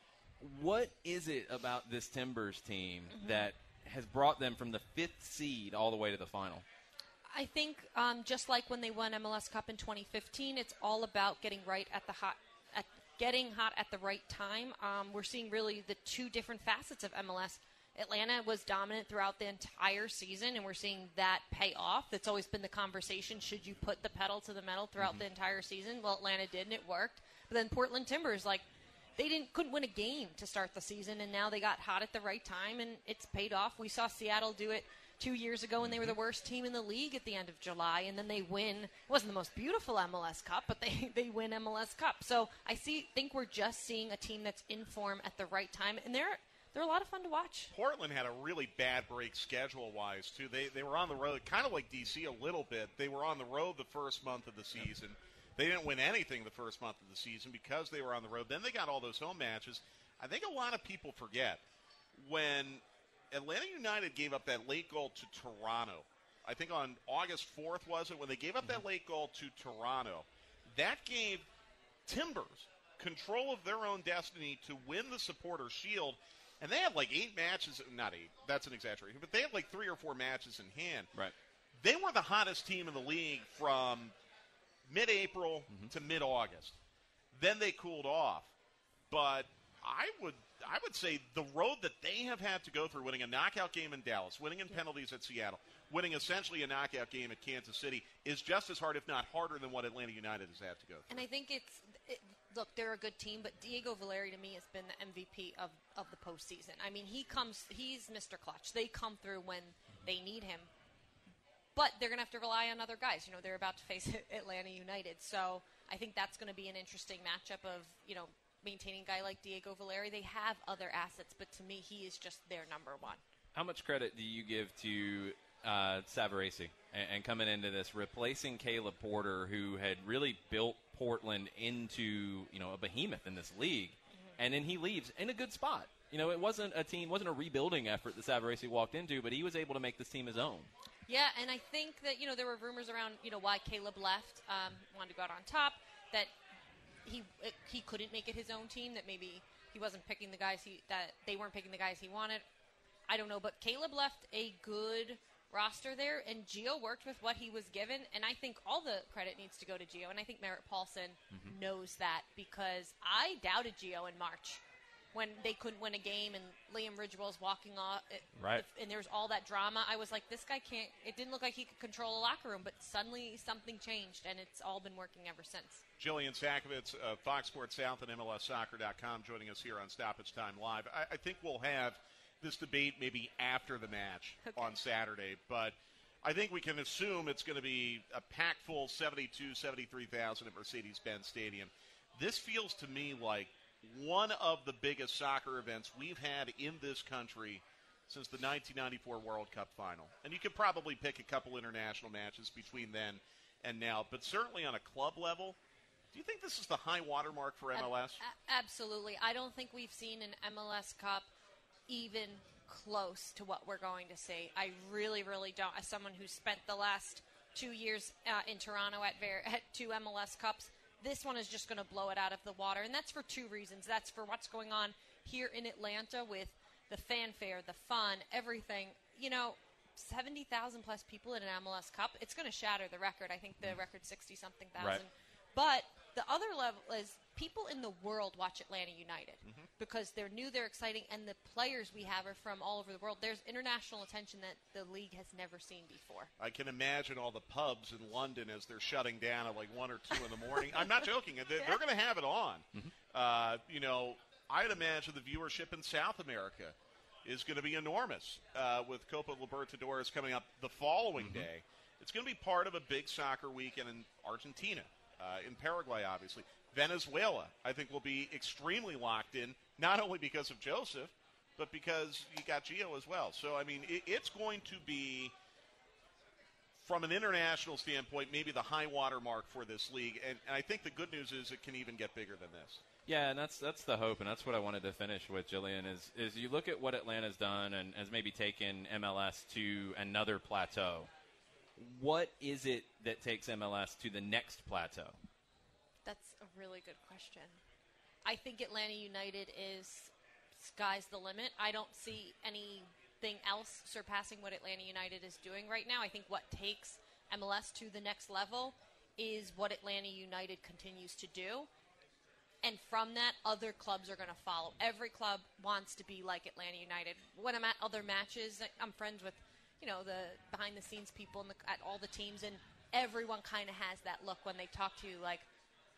What is it about this Timbers team mm-hmm. that has brought them from the fifth seed all the way to the final? I think um, just like when they won M L S Cup in twenty fifteen, it's all about getting right at the hot, at getting hot at the right time. Um, we're seeing really the two different facets of M L S. Atlanta was dominant throughout the entire season, and we're seeing that pay off. That's always been the conversation. Should you put the pedal to the metal throughout mm-hmm. the entire season? Well, Atlanta did, and it worked. But then Portland Timbers, like, they didn't couldn't win a game to start the season, and now they got hot at the right time, and it's paid off. We saw Seattle do it two years ago when they were the worst team in the league at the end of July, and then they win. It wasn't the most beautiful M L S Cup, but they, they win M L S Cup. So I see think we're just seeing a team that's in form at the right time, and they're They're a lot of fun to watch. Portland had a really bad break schedule-wise, too. They they were on the road, kind of like D C a little bit. They were on the road the first month of the season. They didn't win anything the first month of the season because they were on the road. Then they got all those home matches. I think a lot of people forget when Atlanta United gave up that late goal to Toronto. I think on August fourth, was it, when they gave up that late goal to Toronto. That gave Timbers control of their own destiny to win the Supporter Shield. And they had like eight matches, not eight, that's an exaggeration, but they had like three or four matches in hand. Right. They were the hottest team in the league from mid-April mm-hmm. to mid-August. Then they cooled off. But I would I would say the road that they have had to go through, winning a knockout game in Dallas, winning in penalties at Seattle, winning essentially a knockout game at Kansas City, is just as hard, if not harder, than what Atlanta United has had to go through. And I think it's it, look, they're a good team, but Diego Valeri to me has been the M V P of, of the postseason. I mean, he comes, he's Mister Clutch. They come through when they need him, but they're going to have to rely on other guys. You know, they're about to face Atlanta United, so I think that's going to be an interesting matchup of, you know, maintaining a guy like Diego Valeri. They have other assets, but to me, he is just their number one. How much credit do you give to uh, Savarese and, and coming into this, replacing Caleb Porter, who had really built Portland into, you know, a behemoth in this league, mm-hmm. and then he leaves in a good spot. You know, it wasn't a team, wasn't a rebuilding effort that Savarese walked into, but he was able to make this team his own. Yeah, and I think that, you know, there were rumors around, you know, why Caleb left, um, wanted to go out on top, that he it, he couldn't make it his own team, that maybe he wasn't picking the guys he, that they weren't picking the guys he wanted. I don't know, but Caleb left a good roster there, and Gio worked with what he was given, and I think all the credit needs to go to Gio, and I think Merritt Paulson mm-hmm. knows that, because I doubted Gio in March when they couldn't win a game and Liam Ridgewell's walking off, it, right. and there was all that drama. I was like, this guy can't, it didn't look like he could control a locker room, but suddenly something changed, and it's all been working ever since. Jillian Sakovits of Fox Sports South and M L S soccer dot com joining us here on Stoppage Time Live. I, I think we'll have this debate maybe after the match okay. on Saturday, but I think we can assume it's going to be a packed full seventy-two, seventy-three thousand at Mercedes-Benz Stadium. This feels to me like one of the biggest soccer events we've had in this country since the nineteen ninety-four World Cup final. And you could probably pick a couple international matches between then and now, but certainly on a club level, do you think this is the high watermark for M L S? A- absolutely. I don't think we've seen an M L S Cup even close to what we're going to see. I really, really don't. As someone who's spent the last two years uh, in Toronto at, ver- at two M L S Cups, this one is just going to blow it out of the water, and that's for two reasons. That's for what's going on here in Atlanta with the fanfare, the fun, everything. You know, seventy thousand plus people in an M L S Cup, it's going to shatter the record. I think the record's sixty-something thousand. Right. But the other level is people in the world watch Atlanta United mm-hmm. because they're new, they're exciting, and the players we have are from all over the world. There's international attention that the league has never seen before. I can imagine all the pubs in London as they're shutting down at like one or two in the morning. I'm not joking. They're, they're going to have it on. Mm-hmm. Uh, you know, I'd imagine the viewership in South America is going to be enormous uh, with Copa Libertadores coming up the following Mm-hmm. day. It's going to be part of a big soccer weekend in Argentina, uh, in Paraguay, obviously. Venezuela, I think, will be extremely locked in, not only because of Joseph, but because you got Gio as well. So, I mean, it, it's going to be, from an international standpoint, maybe the high water mark for this league. And, and I think the good news is it can even get bigger than this. Yeah, and that's that's the hope, and that's what I wanted to finish with, Jillian, is, is you look at what Atlanta's done and has maybe taken M L S to another plateau. What is it that takes M L S to the next plateau? That's a really good question. I think Atlanta United is sky's the limit. I don't see anything else surpassing what Atlanta United is doing right now. I think what takes M L S to the next level is what Atlanta United continues to do. And from that, other clubs are going to follow. Every club wants to be like Atlanta United. When I'm at other matches, I'm friends with, you know, the behind-the-scenes people in the, at all the teams, and everyone kind of has that look when they talk to you, like,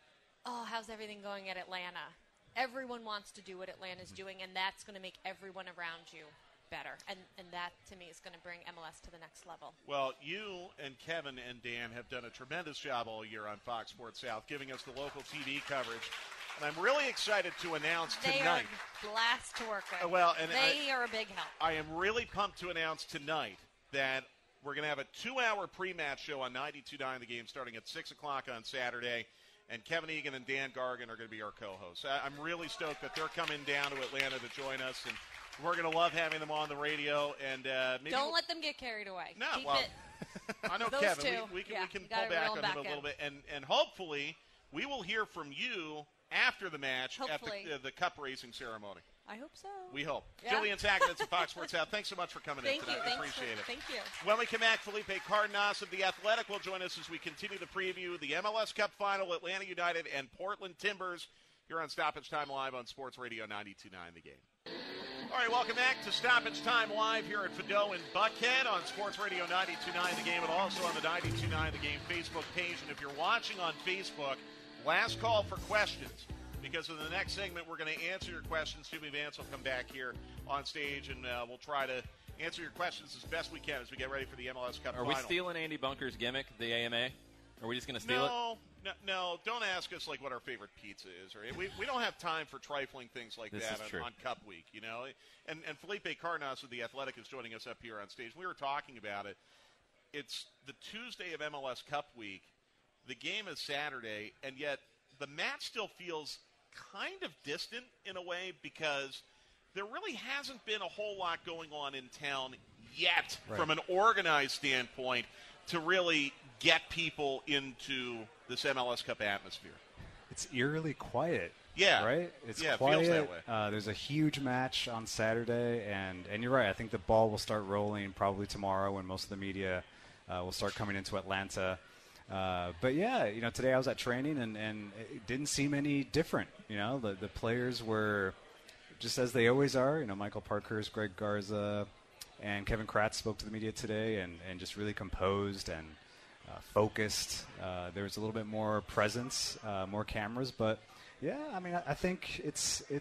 oh, how's everything going at Atlanta? Everyone wants to do what Atlanta's doing, and that's going to make everyone around you better. And, and that, to me, is going to bring M L S to the next level. Well, you and Kevin and Dan have done a tremendous job all year on Fox Sports South, giving us the local T V coverage. And I'm really excited to announce they tonight. They are a blast to work with. Uh, well, and they I, are a big help. I am really pumped to announce tonight that we're going to have a two-hour pre-match show on ninety-two point nine The Game starting at six o'clock on Saturday. And Kevin Egan and Dan Gargan are going to be our co-hosts. I, I'm really stoked that they're coming down to Atlanta to join us. And we're going to love having them on the radio. And uh, maybe Don't we'll, let them get carried away. No, Keep well, it. I know Those Kevin. two. We, we can, Yeah, we can you pull gotta back reel on them him back a little in. bit. And, and hopefully we will hear from you after the match Hopefully. at the, uh, the cup raising ceremony. I hope so. We hope. Yeah. Jillian Saganitz of Fox Sports South, thanks so much for coming Thank in you. tonight. We Thanks appreciate for, it. Thank you. When we come back, Felipe Cardenas of The Athletic will join us as we continue to preview the M L S Cup Final, Atlanta United and Portland Timbers here on Stoppage Time Live on Sports Radio ninety-two point nine The Game. All right, welcome back to Stoppage Time Live here at Fido and Buckhead on Sports Radio ninety-two point nine The Game and also on the ninety-two point nine The Game Facebook page. And if you're watching on Facebook, last call for questions. Because in the next segment, we're going to answer your questions. Jimmy Vance will come back here on stage, and uh, we'll try to answer your questions as best we can as we get ready for the M L S Cup Are Final. we stealing Andy Bunker's gimmick, the A M A? Are we just going to steal no, it? No, no, don't ask us like what our favorite pizza is. Or we we don't have time for trifling things like This that is on, true. on Cup Week, you know. And and Felipe Cardenas of The Athletic is joining us up here on stage. We were talking about it. It's the Tuesday of M L S Cup Week. The game is Saturday, and yet the match still feels kind of distant in a way because there really hasn't been a whole lot going on in town yet Right. from an organized standpoint to really get people into this M L S Cup atmosphere. It's eerily quiet. Yeah. Right? It's Yeah, it quiet. feels that way. Uh, there's a huge match on Saturday, and, and you're right. I think the ball will start rolling probably tomorrow when most of the media uh, will start coming into Atlanta. Uh, but, yeah, you know, today I was at training, and, and it didn't seem any different. You know, the, the players were just as they always are. You know, Michael Parkhurst, Greg Garza, and Kevin Kratz spoke to the media today and, and just really composed and uh, focused. Uh, there was a little bit more presence, uh, more cameras. But, yeah, I mean, I, I think it's, it's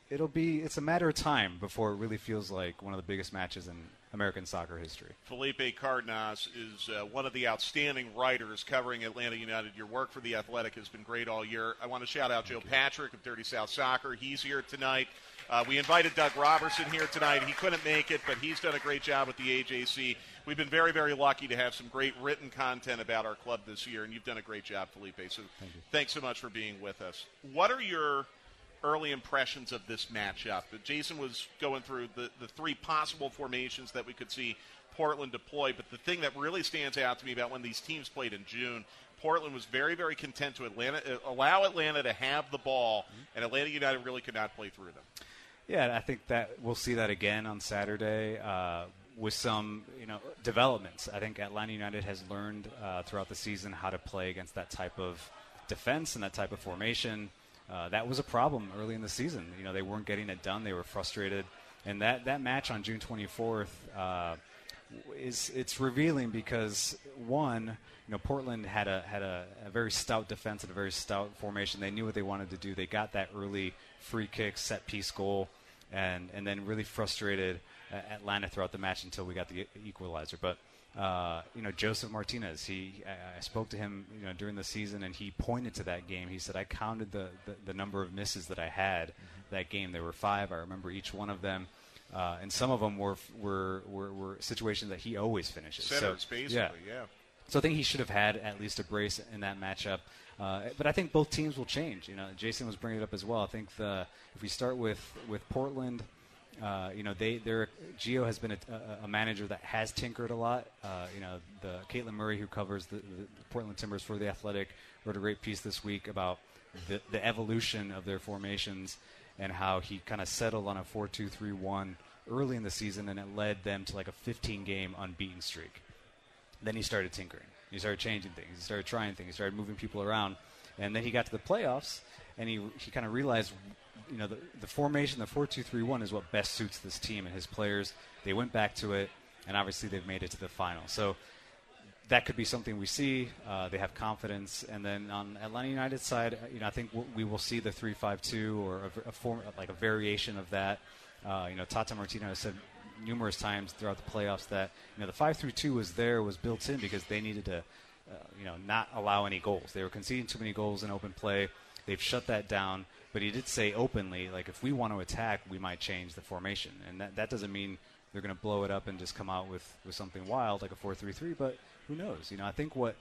it'll be it's a matter of time before it really feels like one of the biggest matches in American soccer history. Felipe Cardenas is uh, one of the outstanding writers covering Atlanta United. Your work for The Athletic has been great all year. I want to shout out Joe Patrick of Dirty South Soccer. He's here tonight. Uh, we invited Doug Robertson here tonight. He couldn't make it, but he's done a great job with the A J C. We've been very, very lucky to have some great written content about our club this year, and you've done a great job, Felipe. So Thank thanks so much for being with us. What are your early impressions of this matchup? Jason was going through the, the three possible formations that we could see Portland deploy, but the thing that really stands out to me about when these teams played in June, Portland was very, very content to Atlanta, uh, allow Atlanta to have the ball, and Atlanta United really could not play through them. Yeah, I think that we'll see that again on Saturday uh, with some, you know, developments. I think Atlanta United has learned uh, throughout the season how to play against that type of defense and that type of formation. Uh, that was a problem early in the season. You know, they weren't getting it done. They were frustrated. And that, that match on June twenty-fourth uh, is it's revealing because, one, you know, Portland had a had a, a very stout defense and a very stout formation. They knew what they wanted to do. They got that early free kick, set piece goal, and, and then really frustrated uh, Atlanta throughout the match until we got the equalizer. But Uh, you know, Joseph Martinez, he, I, I spoke to him, you know, during the season, and he pointed to that game. He said, I counted the, the, the number of misses that I had mm-hmm. that game. There were five. I remember each one of them. Uh, and some of them were, were, were, were situations that he always finishes. Centers, so, basically, yeah. yeah. So I think he should have had at least a brace in that matchup. Uh, but I think both teams will change. You know, Jason was bringing it up as well. I think the, if we start with, with Portland, Uh, you know, they, they're, Gio has been a, a, a manager that has tinkered a lot. Uh, you know, the Caitlin Murray, who covers the, the Portland Timbers for The Athletic, wrote a great piece this week about the, the evolution of their formations and how he kind of settled on a four two three one early in the season, and it led them to like a fifteen-game unbeaten streak. Then he started tinkering. He started changing things. He started trying things. He started moving people around. And then he got to the playoffs, and he, he kind of realized – you know, the, the formation, the four two three one is what best suits this team and his players. They went back to it, and obviously they've made it to the final. So that could be something we see. Uh, they have confidence. And then on Atlanta United's side, you know, I think w- we will see the three five two or a, a form, like a variation of that. Uh, you know, Tata Martino has said numerous times throughout the playoffs that, you know, the five three two was there, was built in because they needed to, uh, you know, not allow any goals. They were conceding too many goals in open play. They've shut that down. But he did say openly, like, if we want to attack, we might change the formation. And that, that doesn't mean they're going to blow it up and just come out with, with something wild like a four three three, but who knows? You know, I think what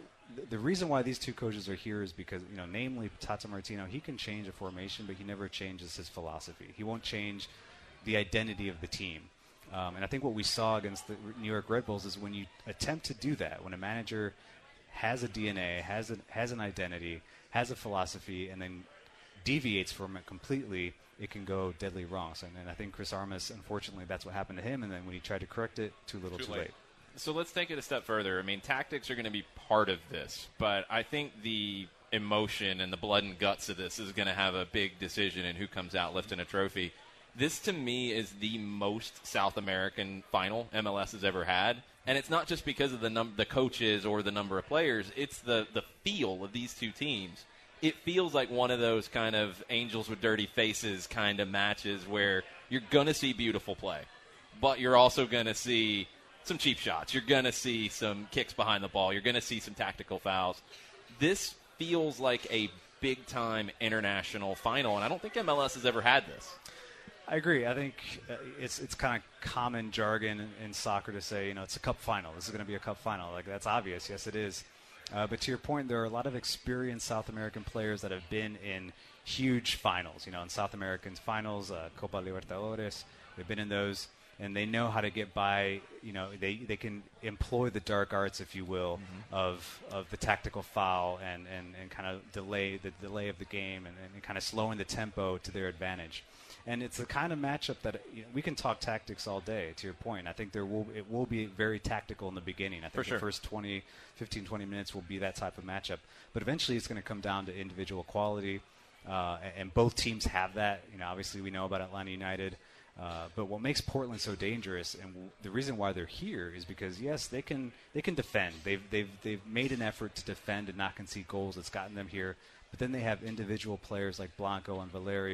– the reason why these two coaches are here is because, you know, namely Tata Martino, he can change a formation, but he never changes his philosophy. He won't change the identity of the team. Um, and I think what we saw against the New York Red Bulls is when you attempt to do that, when a manager has a D N A, has, a, has an identity, has a philosophy, and then – deviates from it completely, it can go deadly wrong. So, and I think Chris Armas, unfortunately, that's what happened to him. And then when he tried to correct it, too little, too, too late. late. So let's take it a step further. I mean, tactics are going to be part of this, but I think the emotion and the blood and guts of this is going to have a big decision in who comes out lifting a trophy. This, to me, is the most South American final M L S has ever had. And it's not just because of the num- the coaches or the number of players. It's the, the feel of these two teams. It feels like one of those kind of angels with dirty faces kind of matches where you're going to see beautiful play, but you're also going to see some cheap shots. You're going to see some kicks behind the ball. You're going to see some tactical fouls. This feels like a big-time international final, and I don't think M L S has ever had this. I agree. I think uh, it's it's kind of common jargon in, in soccer to say, you know, it's a cup final. This is going to be a cup final. Like, that's obvious. Yes, it is. Uh, but to your point, there are a lot of experienced South American players that have been in huge finals. You know, in South American finals, uh, Copa Libertadores, they've been in those, and they know how to get by. You know, they, they can employ the dark arts, if you will, mm-hmm. of of the tactical foul and, and, and kind of delay the delay of the game and, and kind of slowing the tempo to their advantage. And it's the kind of matchup that, you know, we can talk tactics all day, to your point. I think there will it will be very tactical in the beginning. I think For sure. the first twenty, fifteen, twenty minutes will be that type of matchup. But eventually it's going to come down to individual quality, uh, and both teams have that. You know, obviously we know about Atlanta United. Uh, but what makes Portland so dangerous, and w- the reason why they're here, is because yes, they can they can defend. They've they've they've made an effort to defend and not concede goals. It's gotten them here. But then they have individual players like Blanco and Valeri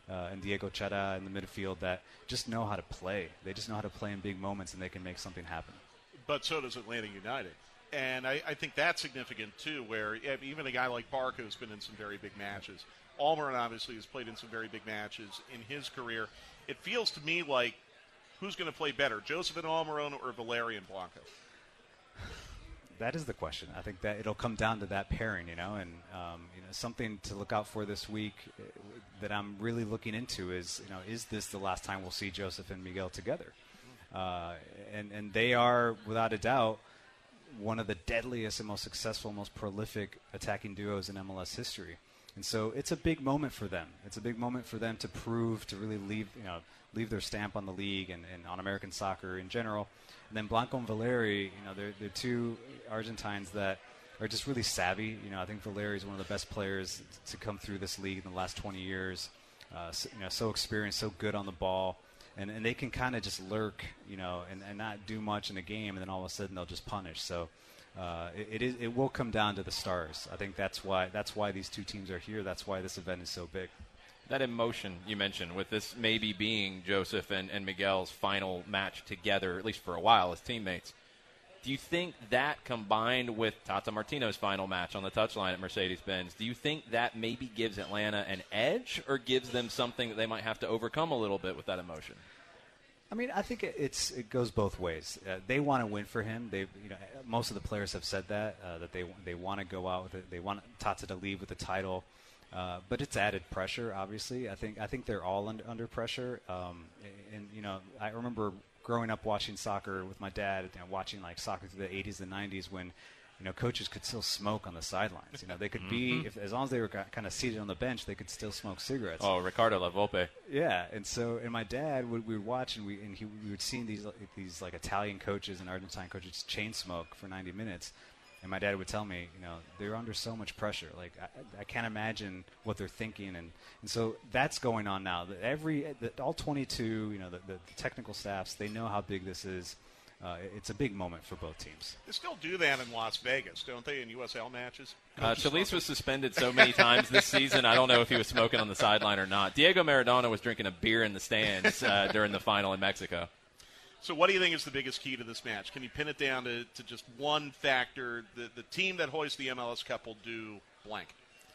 uh, and Diego Chara in the midfield that just know how to play. They just know how to play in big moments, and they can make something happen. But so does Atlanta United. And I, I think that's significant, too, where even a guy like Barca who's been in some very big matches. Almiron obviously has played in some very big matches in his career. It feels to me like who's going to play better, Joseph and Almiron or Valerian Blanco? That is the question. I think that it'll come down to that pairing, you know, and um, you know, something to look out for this week uh, that I'm really looking into is, you know, is this the last time we'll see Joseph and Miguel together? Uh, and, and they are, without a doubt, one of the deadliest and most successful, most prolific attacking duos in M L S history. And so it's a big moment for them. It's a big moment for them to prove, to really leave, you know, leave their stamp on the league and, and on American soccer in general. And then Blanco and Valeri, you know, they're, they're two Argentines that are just really savvy. You know, I think Valeri is one of the best players to come through this league in the last twenty years. Uh, so, you know, so experienced, so good on the ball. And, and they can kind of just lurk, you know, and, and not do much in a game, and then all of a sudden they'll just punish. So uh, it, it is it will come down to the stars. I think that's why that's why these two teams are here. That's why this event is so big. That emotion you mentioned, with this maybe being Joseph and, and Miguel's final match together, at least for a while, as teammates, do you think that combined with Tata Martino's final match on the touchline at Mercedes-Benz, do you think that maybe gives Atlanta an edge or gives them something that they might have to overcome a little bit with that emotion? I mean, I think it, it's it goes both ways. Uh, they want to win for him. They, you know, most of the players have said that uh, that they they want to go out with it. They want Tata to leave with the title. Uh, but it's added pressure, obviously. I think I think they're all under, under pressure. Um, and, and, you know, I remember growing up watching soccer with my dad, you know, watching like soccer through the eighties and nineties when, you know, coaches could still smoke on the sidelines. You know, they could mm-hmm. be, if, as long as they were kind of seated on the bench, they could still smoke cigarettes. Oh, Ricardo La Volpe. Yeah, and so, and my dad would we would watch, and we and he we would see these these like Italian coaches and Argentine coaches chain smoke for ninety minutes. And my dad would tell me, you know, they're under so much pressure. Like, I, I can't imagine what they're thinking. And, and so that's going on now. Every the, all twenty-two, you know, the, the technical staffs, they know how big this is. Uh, it's a big moment for both teams. They still do that in Las Vegas, don't they, in U S L matches? Uh, Chalice was suspended so many times this season, I don't know if he was smoking on the sideline or not. Diego Maradona was drinking a beer in the stands uh, during the final in Mexico. So what do you think is the biggest key to this match? Can you pin it down to, to just one factor? The, the team that hoists the M L S Cup will do blank.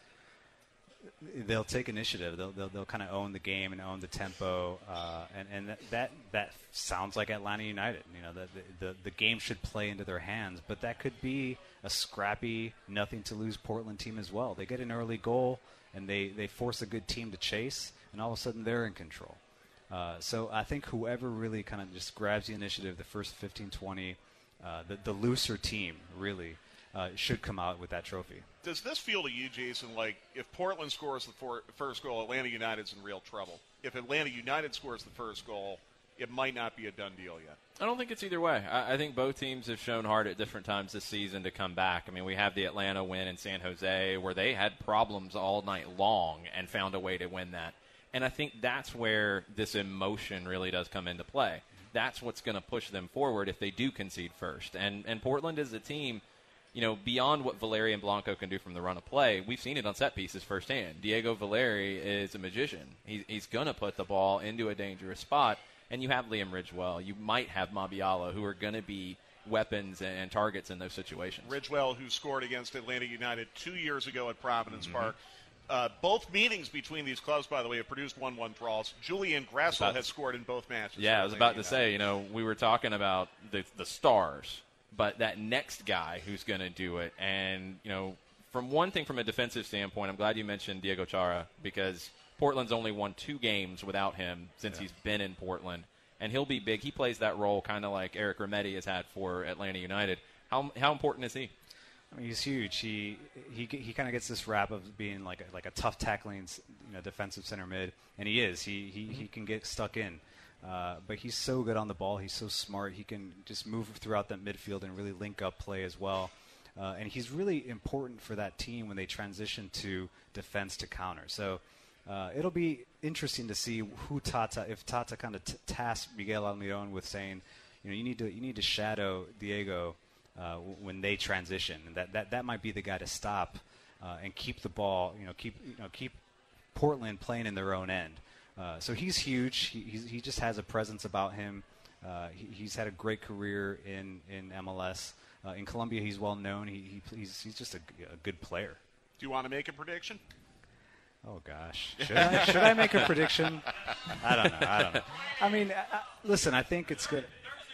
They'll take initiative. They'll they'll, they'll kind of own the game and own the tempo, uh, and and that, that that sounds like Atlanta United. You know, the, the the game should play into their hands, but that could be a scrappy, nothing to lose Portland team as well. They get an early goal and they they force a good team to chase, and all of a sudden they're in control. Uh, so I think whoever really kind of just grabs the initiative, the first fifteen, twenty, uh, the, the looser team really uh, should come out with that trophy. Does this feel to you, Jason, like if Portland scores the for- first goal, Atlanta United's in real trouble? If Atlanta United scores the first goal, it might not be a done deal yet. I don't think it's either way. I, I think both teams have shown hard at different times this season to come back. I mean, we have the Atlanta win in San Jose where they had problems all night long and found a way to win that. And I think that's where this emotion really does come into play. That's what's going to push them forward if they do concede first. And and Portland is a team, you know, beyond what Valeri and Blanco can do from the run of play. We've seen it on set pieces firsthand. Diego Valeri is a magician. He, he's going to put the ball into a dangerous spot. And you have Liam Ridgewell. You might have Mabiala, who are going to be weapons and targets in those situations. Ridgewell, who scored against Atlanta United two years ago at Providence mm-hmm. Park. Uh, both meetings between these clubs, by the way, have produced one one draws. Julian Gressel has scored in both matches. Yeah, I was about to say, you know, we were talking about the the stars, but that next guy who's going to do it. And, you know, from one thing, from a defensive standpoint, I'm glad you mentioned Diego Chara because Portland's only won two games without him since yeah. he's been in Portland. And he'll be big. He plays that role kind of like Eric Remedi has had for Atlanta United. How how important is he? I mean, he's huge. He he he kind of gets this rap of being like a, like a tough tackling, you know, defensive center mid, and he is. He he, mm-hmm. he can get stuck in, uh, but he's so good on the ball. He's so smart. He can just move throughout that midfield and really link up play as well. Uh, and he's really important for that team when they transition to defense to counter. So uh, it'll be interesting to see who Tata, if Tata kind of t- tasks Miguel Almiron with saying, you know, you need to you need to shadow Diego. Uh, when they transition, and that, that, that might be the guy to stop uh, and keep the ball, you know, keep you know keep Portland playing in their own end. Uh, so he's huge. He he's, he just has a presence about him. Uh, he, he's had a great career in, in M L S. Uh, in Colombia, he's well known. He, he he's, he's just a, a good player. Do you want to make a prediction? Oh gosh, should I, should I make a prediction? I don't know. I don't know. I mean, I, I, listen, I think it's good.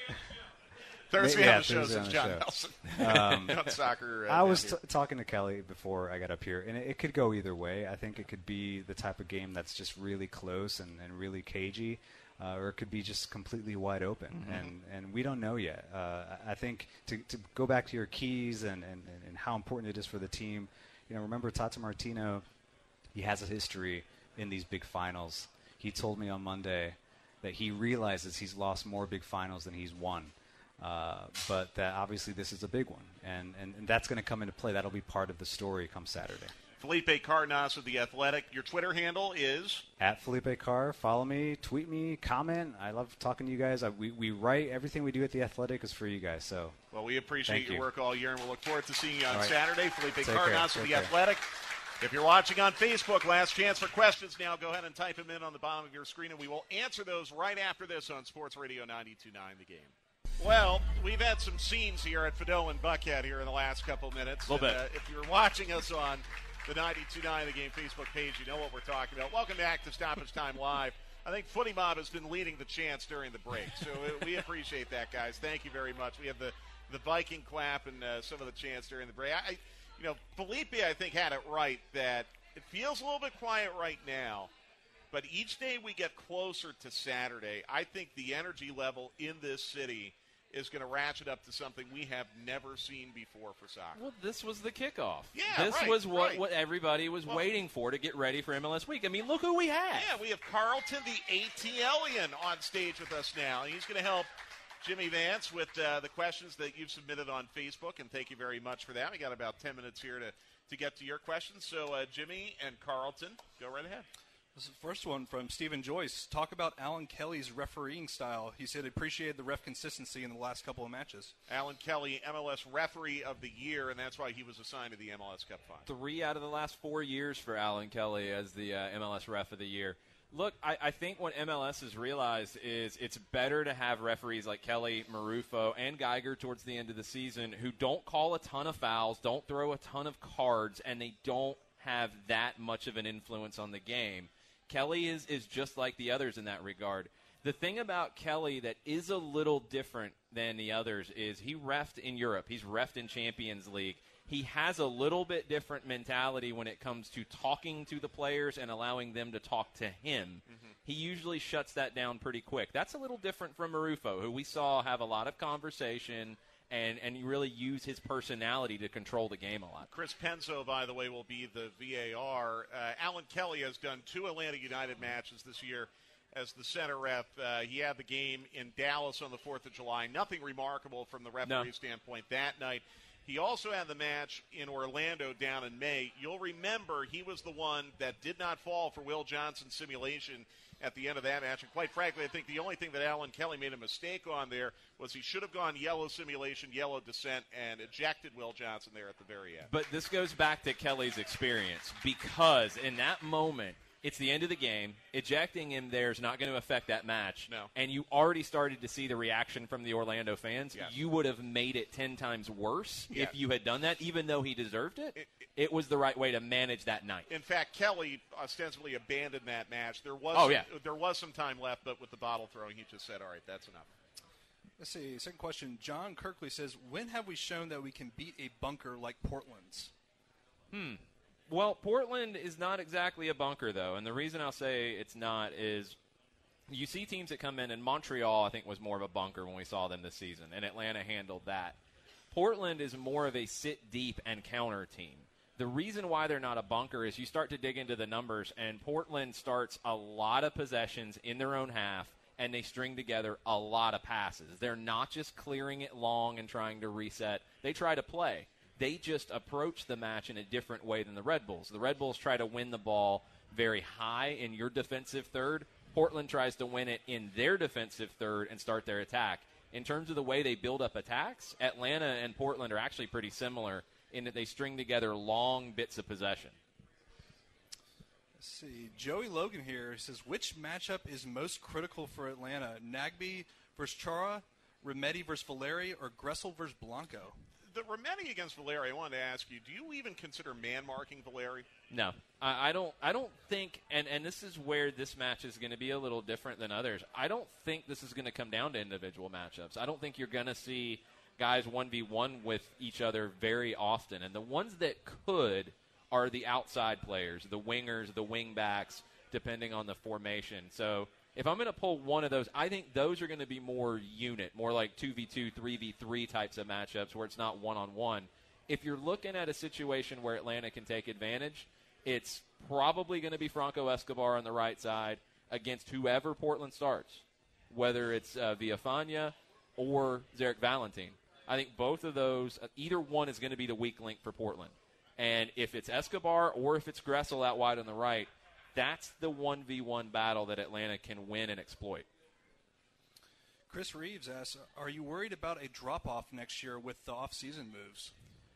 Thursday yeah, on the show Thursday is on John the Nelson. Um, on soccer. Uh, I was down t- here. talking to Kelly before I got up here, and it, it could go either way. I think it could be the type of game that's just really close and, and really cagey, uh, or it could be just completely wide open, Mm-hmm. and, and we don't know yet. Uh, I I think to, to go back to your keys and, and, and how important it is for the team, you know, remember Tata Martino, he has a history in these big finals. He told me on Monday that he realizes he's lost more big finals than he's won. Uh, but that obviously this is a big one, and, and, and that's going to come into play. That'll be part of the story come Saturday. Felipe Cardenas of The Athletic. Your Twitter handle is? At Felipe Carr. Follow me, tweet me, comment. I love talking to you guys. I, we, we write everything we do at The Athletic is for you guys. So Well, we appreciate Thank your you. work all year, and we'll look forward to seeing you on All right. Saturday. Felipe Take care. Cardenas of Take The care. Athletic. If you're watching on Facebook, last chance for questions now. Go ahead and type them in on the bottom of your screen, and we will answer those right after this on Sports Radio ninety-two point nine The Game. Well, we've had some scenes here at Fidel and Buckhead here in the last couple minutes. A little And, bit. Uh, if you're watching us on the ninety-two point nine The Game Facebook page, you know what we're talking about. Welcome back to Stoppage Time Live. I think Footy Mob has been leading the chants during the break, so uh, we appreciate that, guys. Thank you very much. We have the, the Viking clap and uh, some of the chants during the break. I, I, you know, Felipe, I think, had it right that it feels a little bit quiet right now. But each day we get closer to Saturday, I think the energy level in this city is going to ratchet up to something we have never seen before for soccer. Well, this was the kickoff. Yeah, This right, was what, right. what everybody was Well- waiting for to get ready for M L S week. I mean, look who we have. Yeah, we have Carlton, the ATLian, on stage with us now. He's going to help Jimmy Vance with uh, the questions that you've submitted on Facebook, and thank you very much for that. We got about ten minutes here to, to get to your questions. So, uh, Jimmy and Carlton, go right ahead. This is the first one from Stephen Joyce. Talk about Alan Kelly's refereeing style. He said appreciated the ref consistency in the last couple of matches. Alan Kelly, M L S Referee of the Year, and that's why he was assigned to the M L S Cup Final. Three out of the last four years for Alan Kelly as the uh, M L S Ref of the Year. Look, I, I think what M L S has realized is it's better to have referees like Kelly, Marufo, and Geiger towards the end of the season who don't call a ton of fouls, don't throw a ton of cards, and they don't have that much of an influence on the game. Kelly is, is just like the others in that regard. The thing about Kelly that is a little different than the others is he reffed in Europe. He's reffed in Champions League. He has a little bit different mentality when it comes to talking to the players and allowing them to talk to him. Mm-hmm. He usually shuts that down pretty quick. That's a little different from Marufo, who we saw have a lot of conversation and, and really use his personality to control the game a lot. Chris Penzo, by the way, will be the V A R. Uh, Alan Kelly has done two Atlanta United matches this year as the center ref. Uh, he had the game in Dallas on the fourth of July. Nothing remarkable from the referee No. standpoint that night. He also had the match in Orlando down in May. You'll remember he was the one that did not fall for Will Johnson's simulation at the end of that match. And quite frankly, I think the only thing that Alan Kelly made a mistake on there was he should have gone yellow simulation, yellow descent, and ejected Will Johnson there at the very end. But this goes back to Kelly's experience because in that moment, it's the end of the game. Ejecting him there is not going to affect that match. No. And you already started to see the reaction from the Orlando fans. Yes. You would have made it ten times worse Yeah. if you had done that, even though he deserved it. It- It, it was the right way to manage that night. In fact, Kelly ostensibly abandoned that match. There was Oh, some, yeah. there was some time left, but with the bottle throwing, he just said, all right, that's enough. Let's see. Second question. John Kirkley says, when have we shown that we can beat a bunker like Portland's? Hmm. Well, Portland is not exactly a bunker, though, and the reason I'll say it's not is you see teams that come in, and Montreal, I think, was more of a bunker when we saw them this season, and Atlanta handled that. Portland is more of a sit deep and counter team. The reason why they're not a bunker is you start to dig into the numbers, and Portland starts a lot of possessions in their own half, and they string together a lot of passes. They're not just clearing it long and trying to reset. They try to play. They just approach the match in a different way than the Red Bulls. The Red Bulls try to win the ball very high in your defensive third. Portland tries to win it in their defensive third and start their attack. In terms of the way they build up attacks, Atlanta and Portland are actually pretty similar in that they string together long bits of possession. Let's see. Joey Logan here says, which matchup is most critical for Atlanta? Nagbe versus Chara, Remedi versus Valeri, or Gressel versus Blanco? The Remedi against Valeri, I wanted to ask you, do you even consider man-marking Valeri? No, I, I don't. I don't think, and, and this is where this match is going to be a little different than others. I don't think this is going to come down to individual matchups. I don't think you're going to see guys one v one with each other very often, and the ones that could are the outside players, the wingers, the wing backs, depending on the formation. So if I'm going to pull one of those, I think those are going to be more unit, more like two v two, three v three types of matchups where it's not one-on-one. If you're looking at a situation where Atlanta can take advantage, it's probably going to be Franco Escobar on the right side against whoever Portland starts, whether it's uh, Villafana or Zarek Valentin. I think both of those, uh, either one is going to be the weak link for Portland. And if it's Escobar or if it's Gressel out wide on the right, that's the one v one battle that Atlanta can win and exploit. Chris Reeves asks, are you worried about a drop-off next year with the off-season moves?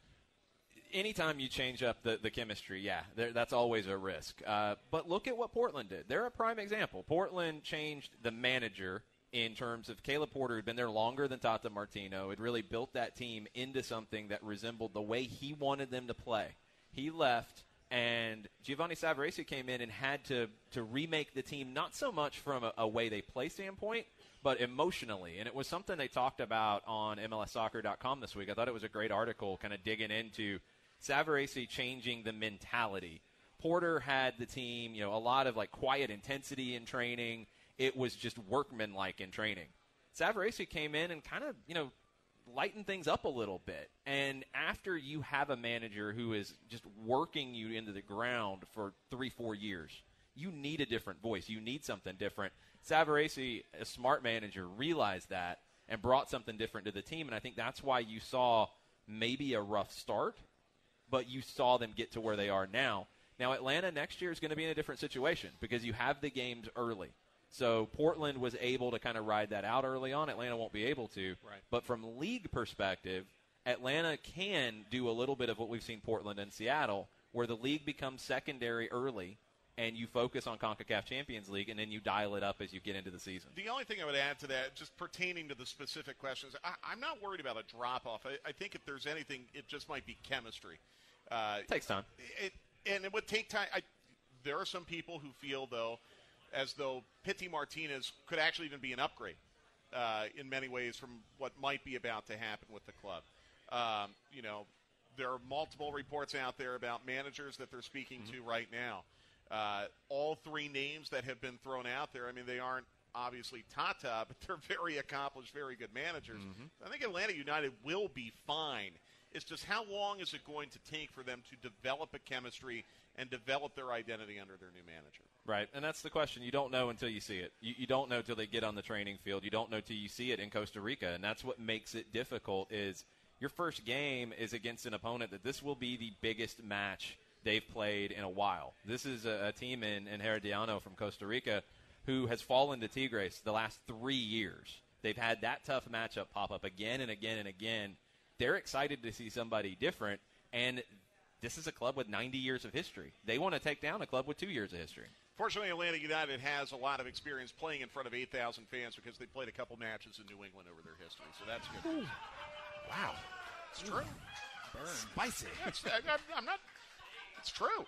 Anytime you change up the, the chemistry, yeah, that's always a risk. Uh, but look at what Portland did. They're a prime example. Portland changed the manager in terms of Caleb Porter, who'd been there longer than Tata Martino. Had really built that team into something that resembled the way he wanted them to play. He left, and Giovanni Savarese came in and had to, to remake the team, not so much from a, a way they play standpoint, but emotionally. And it was something they talked about on M L S soccer dot com this week. I thought it was a great article kind of digging into Savarese changing the mentality. Porter had the team, you know, a lot of like quiet intensity in training. It was just workmanlike in training. Savarese came in and kind of, you know, lightened things up a little bit. And after you have a manager who is just working you into the ground for three, four years, you need a different voice. You need something different. Savarese, a smart manager, realized that and brought something different to the team. And I think that's why you saw maybe a rough start, but you saw them get to where they are now. Now, Atlanta next year is going to be in a different situation because you have the games early. So Portland was able to kind of ride that out early on. Atlanta won't be able to. Right. But from league perspective, Atlanta can do a little bit of what we've seen Portland and Seattle, where the league becomes secondary early and you focus on CONCACAF Champions League, and then you dial it up as you get into the season. The only thing I would add to that, just pertaining to the specific questions, I, I'm not worried about a drop-off. I, I think if there's anything, it just might be chemistry. Uh, it takes time. It, and it would take time. I, there are some people who feel, though, as though Pity Martinez could actually even be an upgrade uh, in many ways from what might be about to happen with the club. Um, you know, there are multiple reports out there about managers that they're speaking mm-hmm. to right now. Uh, all three names that have been thrown out there, I mean, they aren't obviously Tata, but they're very accomplished, very good managers. Mm-hmm. I think Atlanta United will be fine. It's just how long is it going to take for them to develop a chemistry and develop their identity under their new manager? Right, and that's the question. You don't know until you see it. You, you don't know until they get on the training field. You don't know till you see it in Costa Rica, and that's what makes it difficult is your first game is against an opponent that this will be the biggest match they've played in a while. This is a, a team in, in Herediano from Costa Rica who has fallen to Tigres the last three years. They've had that tough matchup pop up again and again and again. They're excited to see somebody different, and this is a club with ninety years of history. They want to take down a club with two years of history. Fortunately, Atlanta United has a lot of experience playing in front of eight thousand fans because they played a couple matches in New England over their history, so that's good. Ooh. Wow. It's true. Burn. Spicy. It's, I, I'm not. It's true.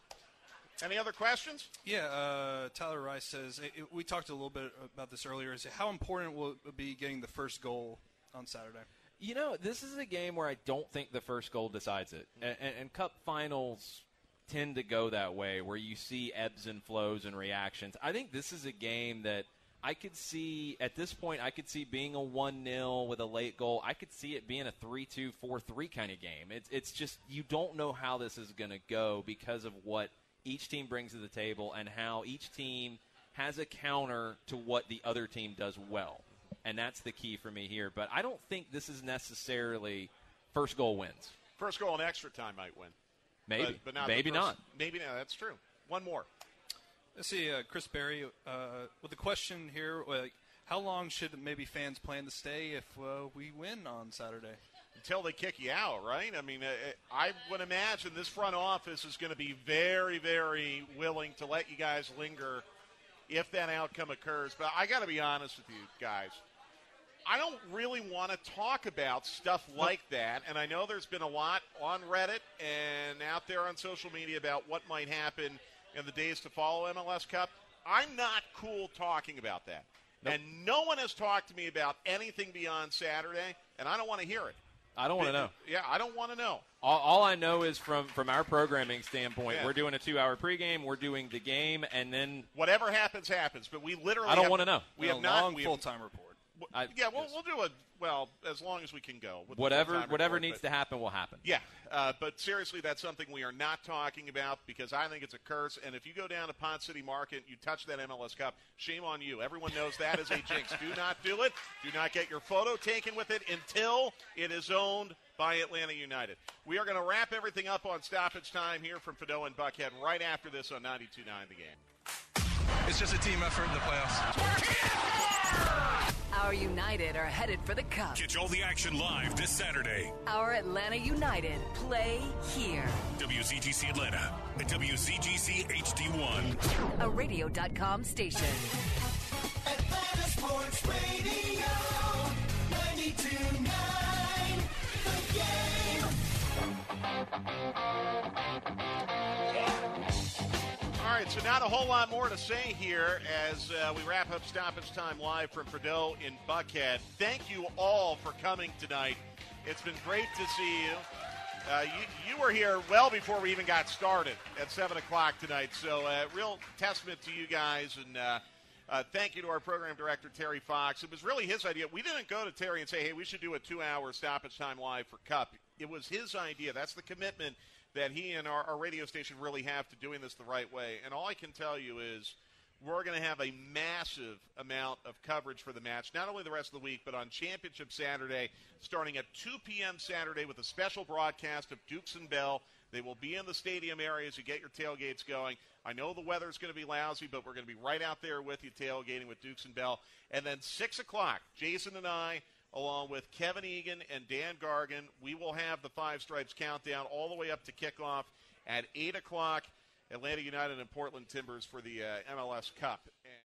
Any other questions? Yeah, uh, Tyler Rice says, it, it, we talked a little bit about this earlier. Is it, how important will it be getting the first goal on Saturday? You know, this is a game where I don't think the first goal decides it. And, and, and Cup finals tend to go that way, where you see ebbs and flows and reactions. I think this is a game that I could see, at this point, I could see being a one nil with a late goal. I could see it being a three two, four three kind of game. It's, it's just you don't know how this is going to go because of what each team brings to the table and how each team has a counter to what the other team does well. And that's the key for me here. But I don't think this is necessarily first goal wins. First goal in extra time might win. Maybe. But, but not Maybe first, not. Maybe not. That's true. One more. Let's see, uh, Chris Berry, uh, with the question here, like, how long should maybe fans plan to stay if uh, we win on Saturday? until they kick you out, right? I mean, I would imagine this front office is going to be very, very willing to let you guys linger if that outcome occurs. But I got to be honest with you guys. I don't really want to talk about stuff like that, and I know there's been a lot on Reddit and out there on social media about what might happen in the days to follow M L S Cup. I'm not cool talking about that. Nope. And no one has talked to me about anything beyond Saturday, and I don't want to hear it. I don't want to know. Yeah, I don't want to know. All, all I know is from, from our programming standpoint, Yeah. we're doing a two-hour pregame, we're doing the game, and then whatever happens, happens. But we literally I don't have- want to know. We a have not long we have- full-time report. I, yeah, we'll, we'll do a well as long as we can go. With the whatever full-time whatever report, needs but- to happen will happen. Yeah, uh, but seriously, that's something we are not talking about because I think it's a curse. And if you go down to Pond City Market, you touch that M L S Cup, shame on you. Everyone knows that is a jinx. Do not do it. Do not get your photo taken with it until it is owned by Atlanta United. We are going to wrap everything up on stoppage time here from Fido and Buckhead right after this on ninety-two point nine The Game. It's just a team effort in the playoffs. Our United are headed for the Cup. Catch all the action live this Saturday. Our Atlanta United play here. W Z G C Atlanta and W Z G C H D one. A radio dot com station. Atlanta Sports Radio, ninety-two point nine The Game. All right, so not a whole lot more to say here as uh, we wrap up stoppage time live from Fido in Buckhead. Thank you all for coming tonight. It's been great to see you. Uh, you, you were here well before we even got started at seven o'clock tonight, so uh, real testament to you guys, and uh, uh, thank you to our program director, Terry Fox. It was really his idea. We didn't go to Terry and say, hey, we should do a two-hour stoppage time live for Cup. It was his idea. That's the commitment that he and our, our radio station really have to doing this the right way. And all I can tell you is we're going to have a massive amount of coverage for the match, not only the rest of the week, but on Championship Saturday, starting at two p.m. Saturday with a special broadcast of Dukes and Bell. They will be in the stadium area as you get your tailgates going. I know the weather's going to be lousy, but we're going to be right out there with you tailgating with Dukes and Bell. And then six o'clock, Jason and I, along with Kevin Egan and Dan Gargan, we will have the Five Stripes countdown all the way up to kickoff at eight o'clock, Atlanta United and Portland Timbers for the uh, M L S Cup.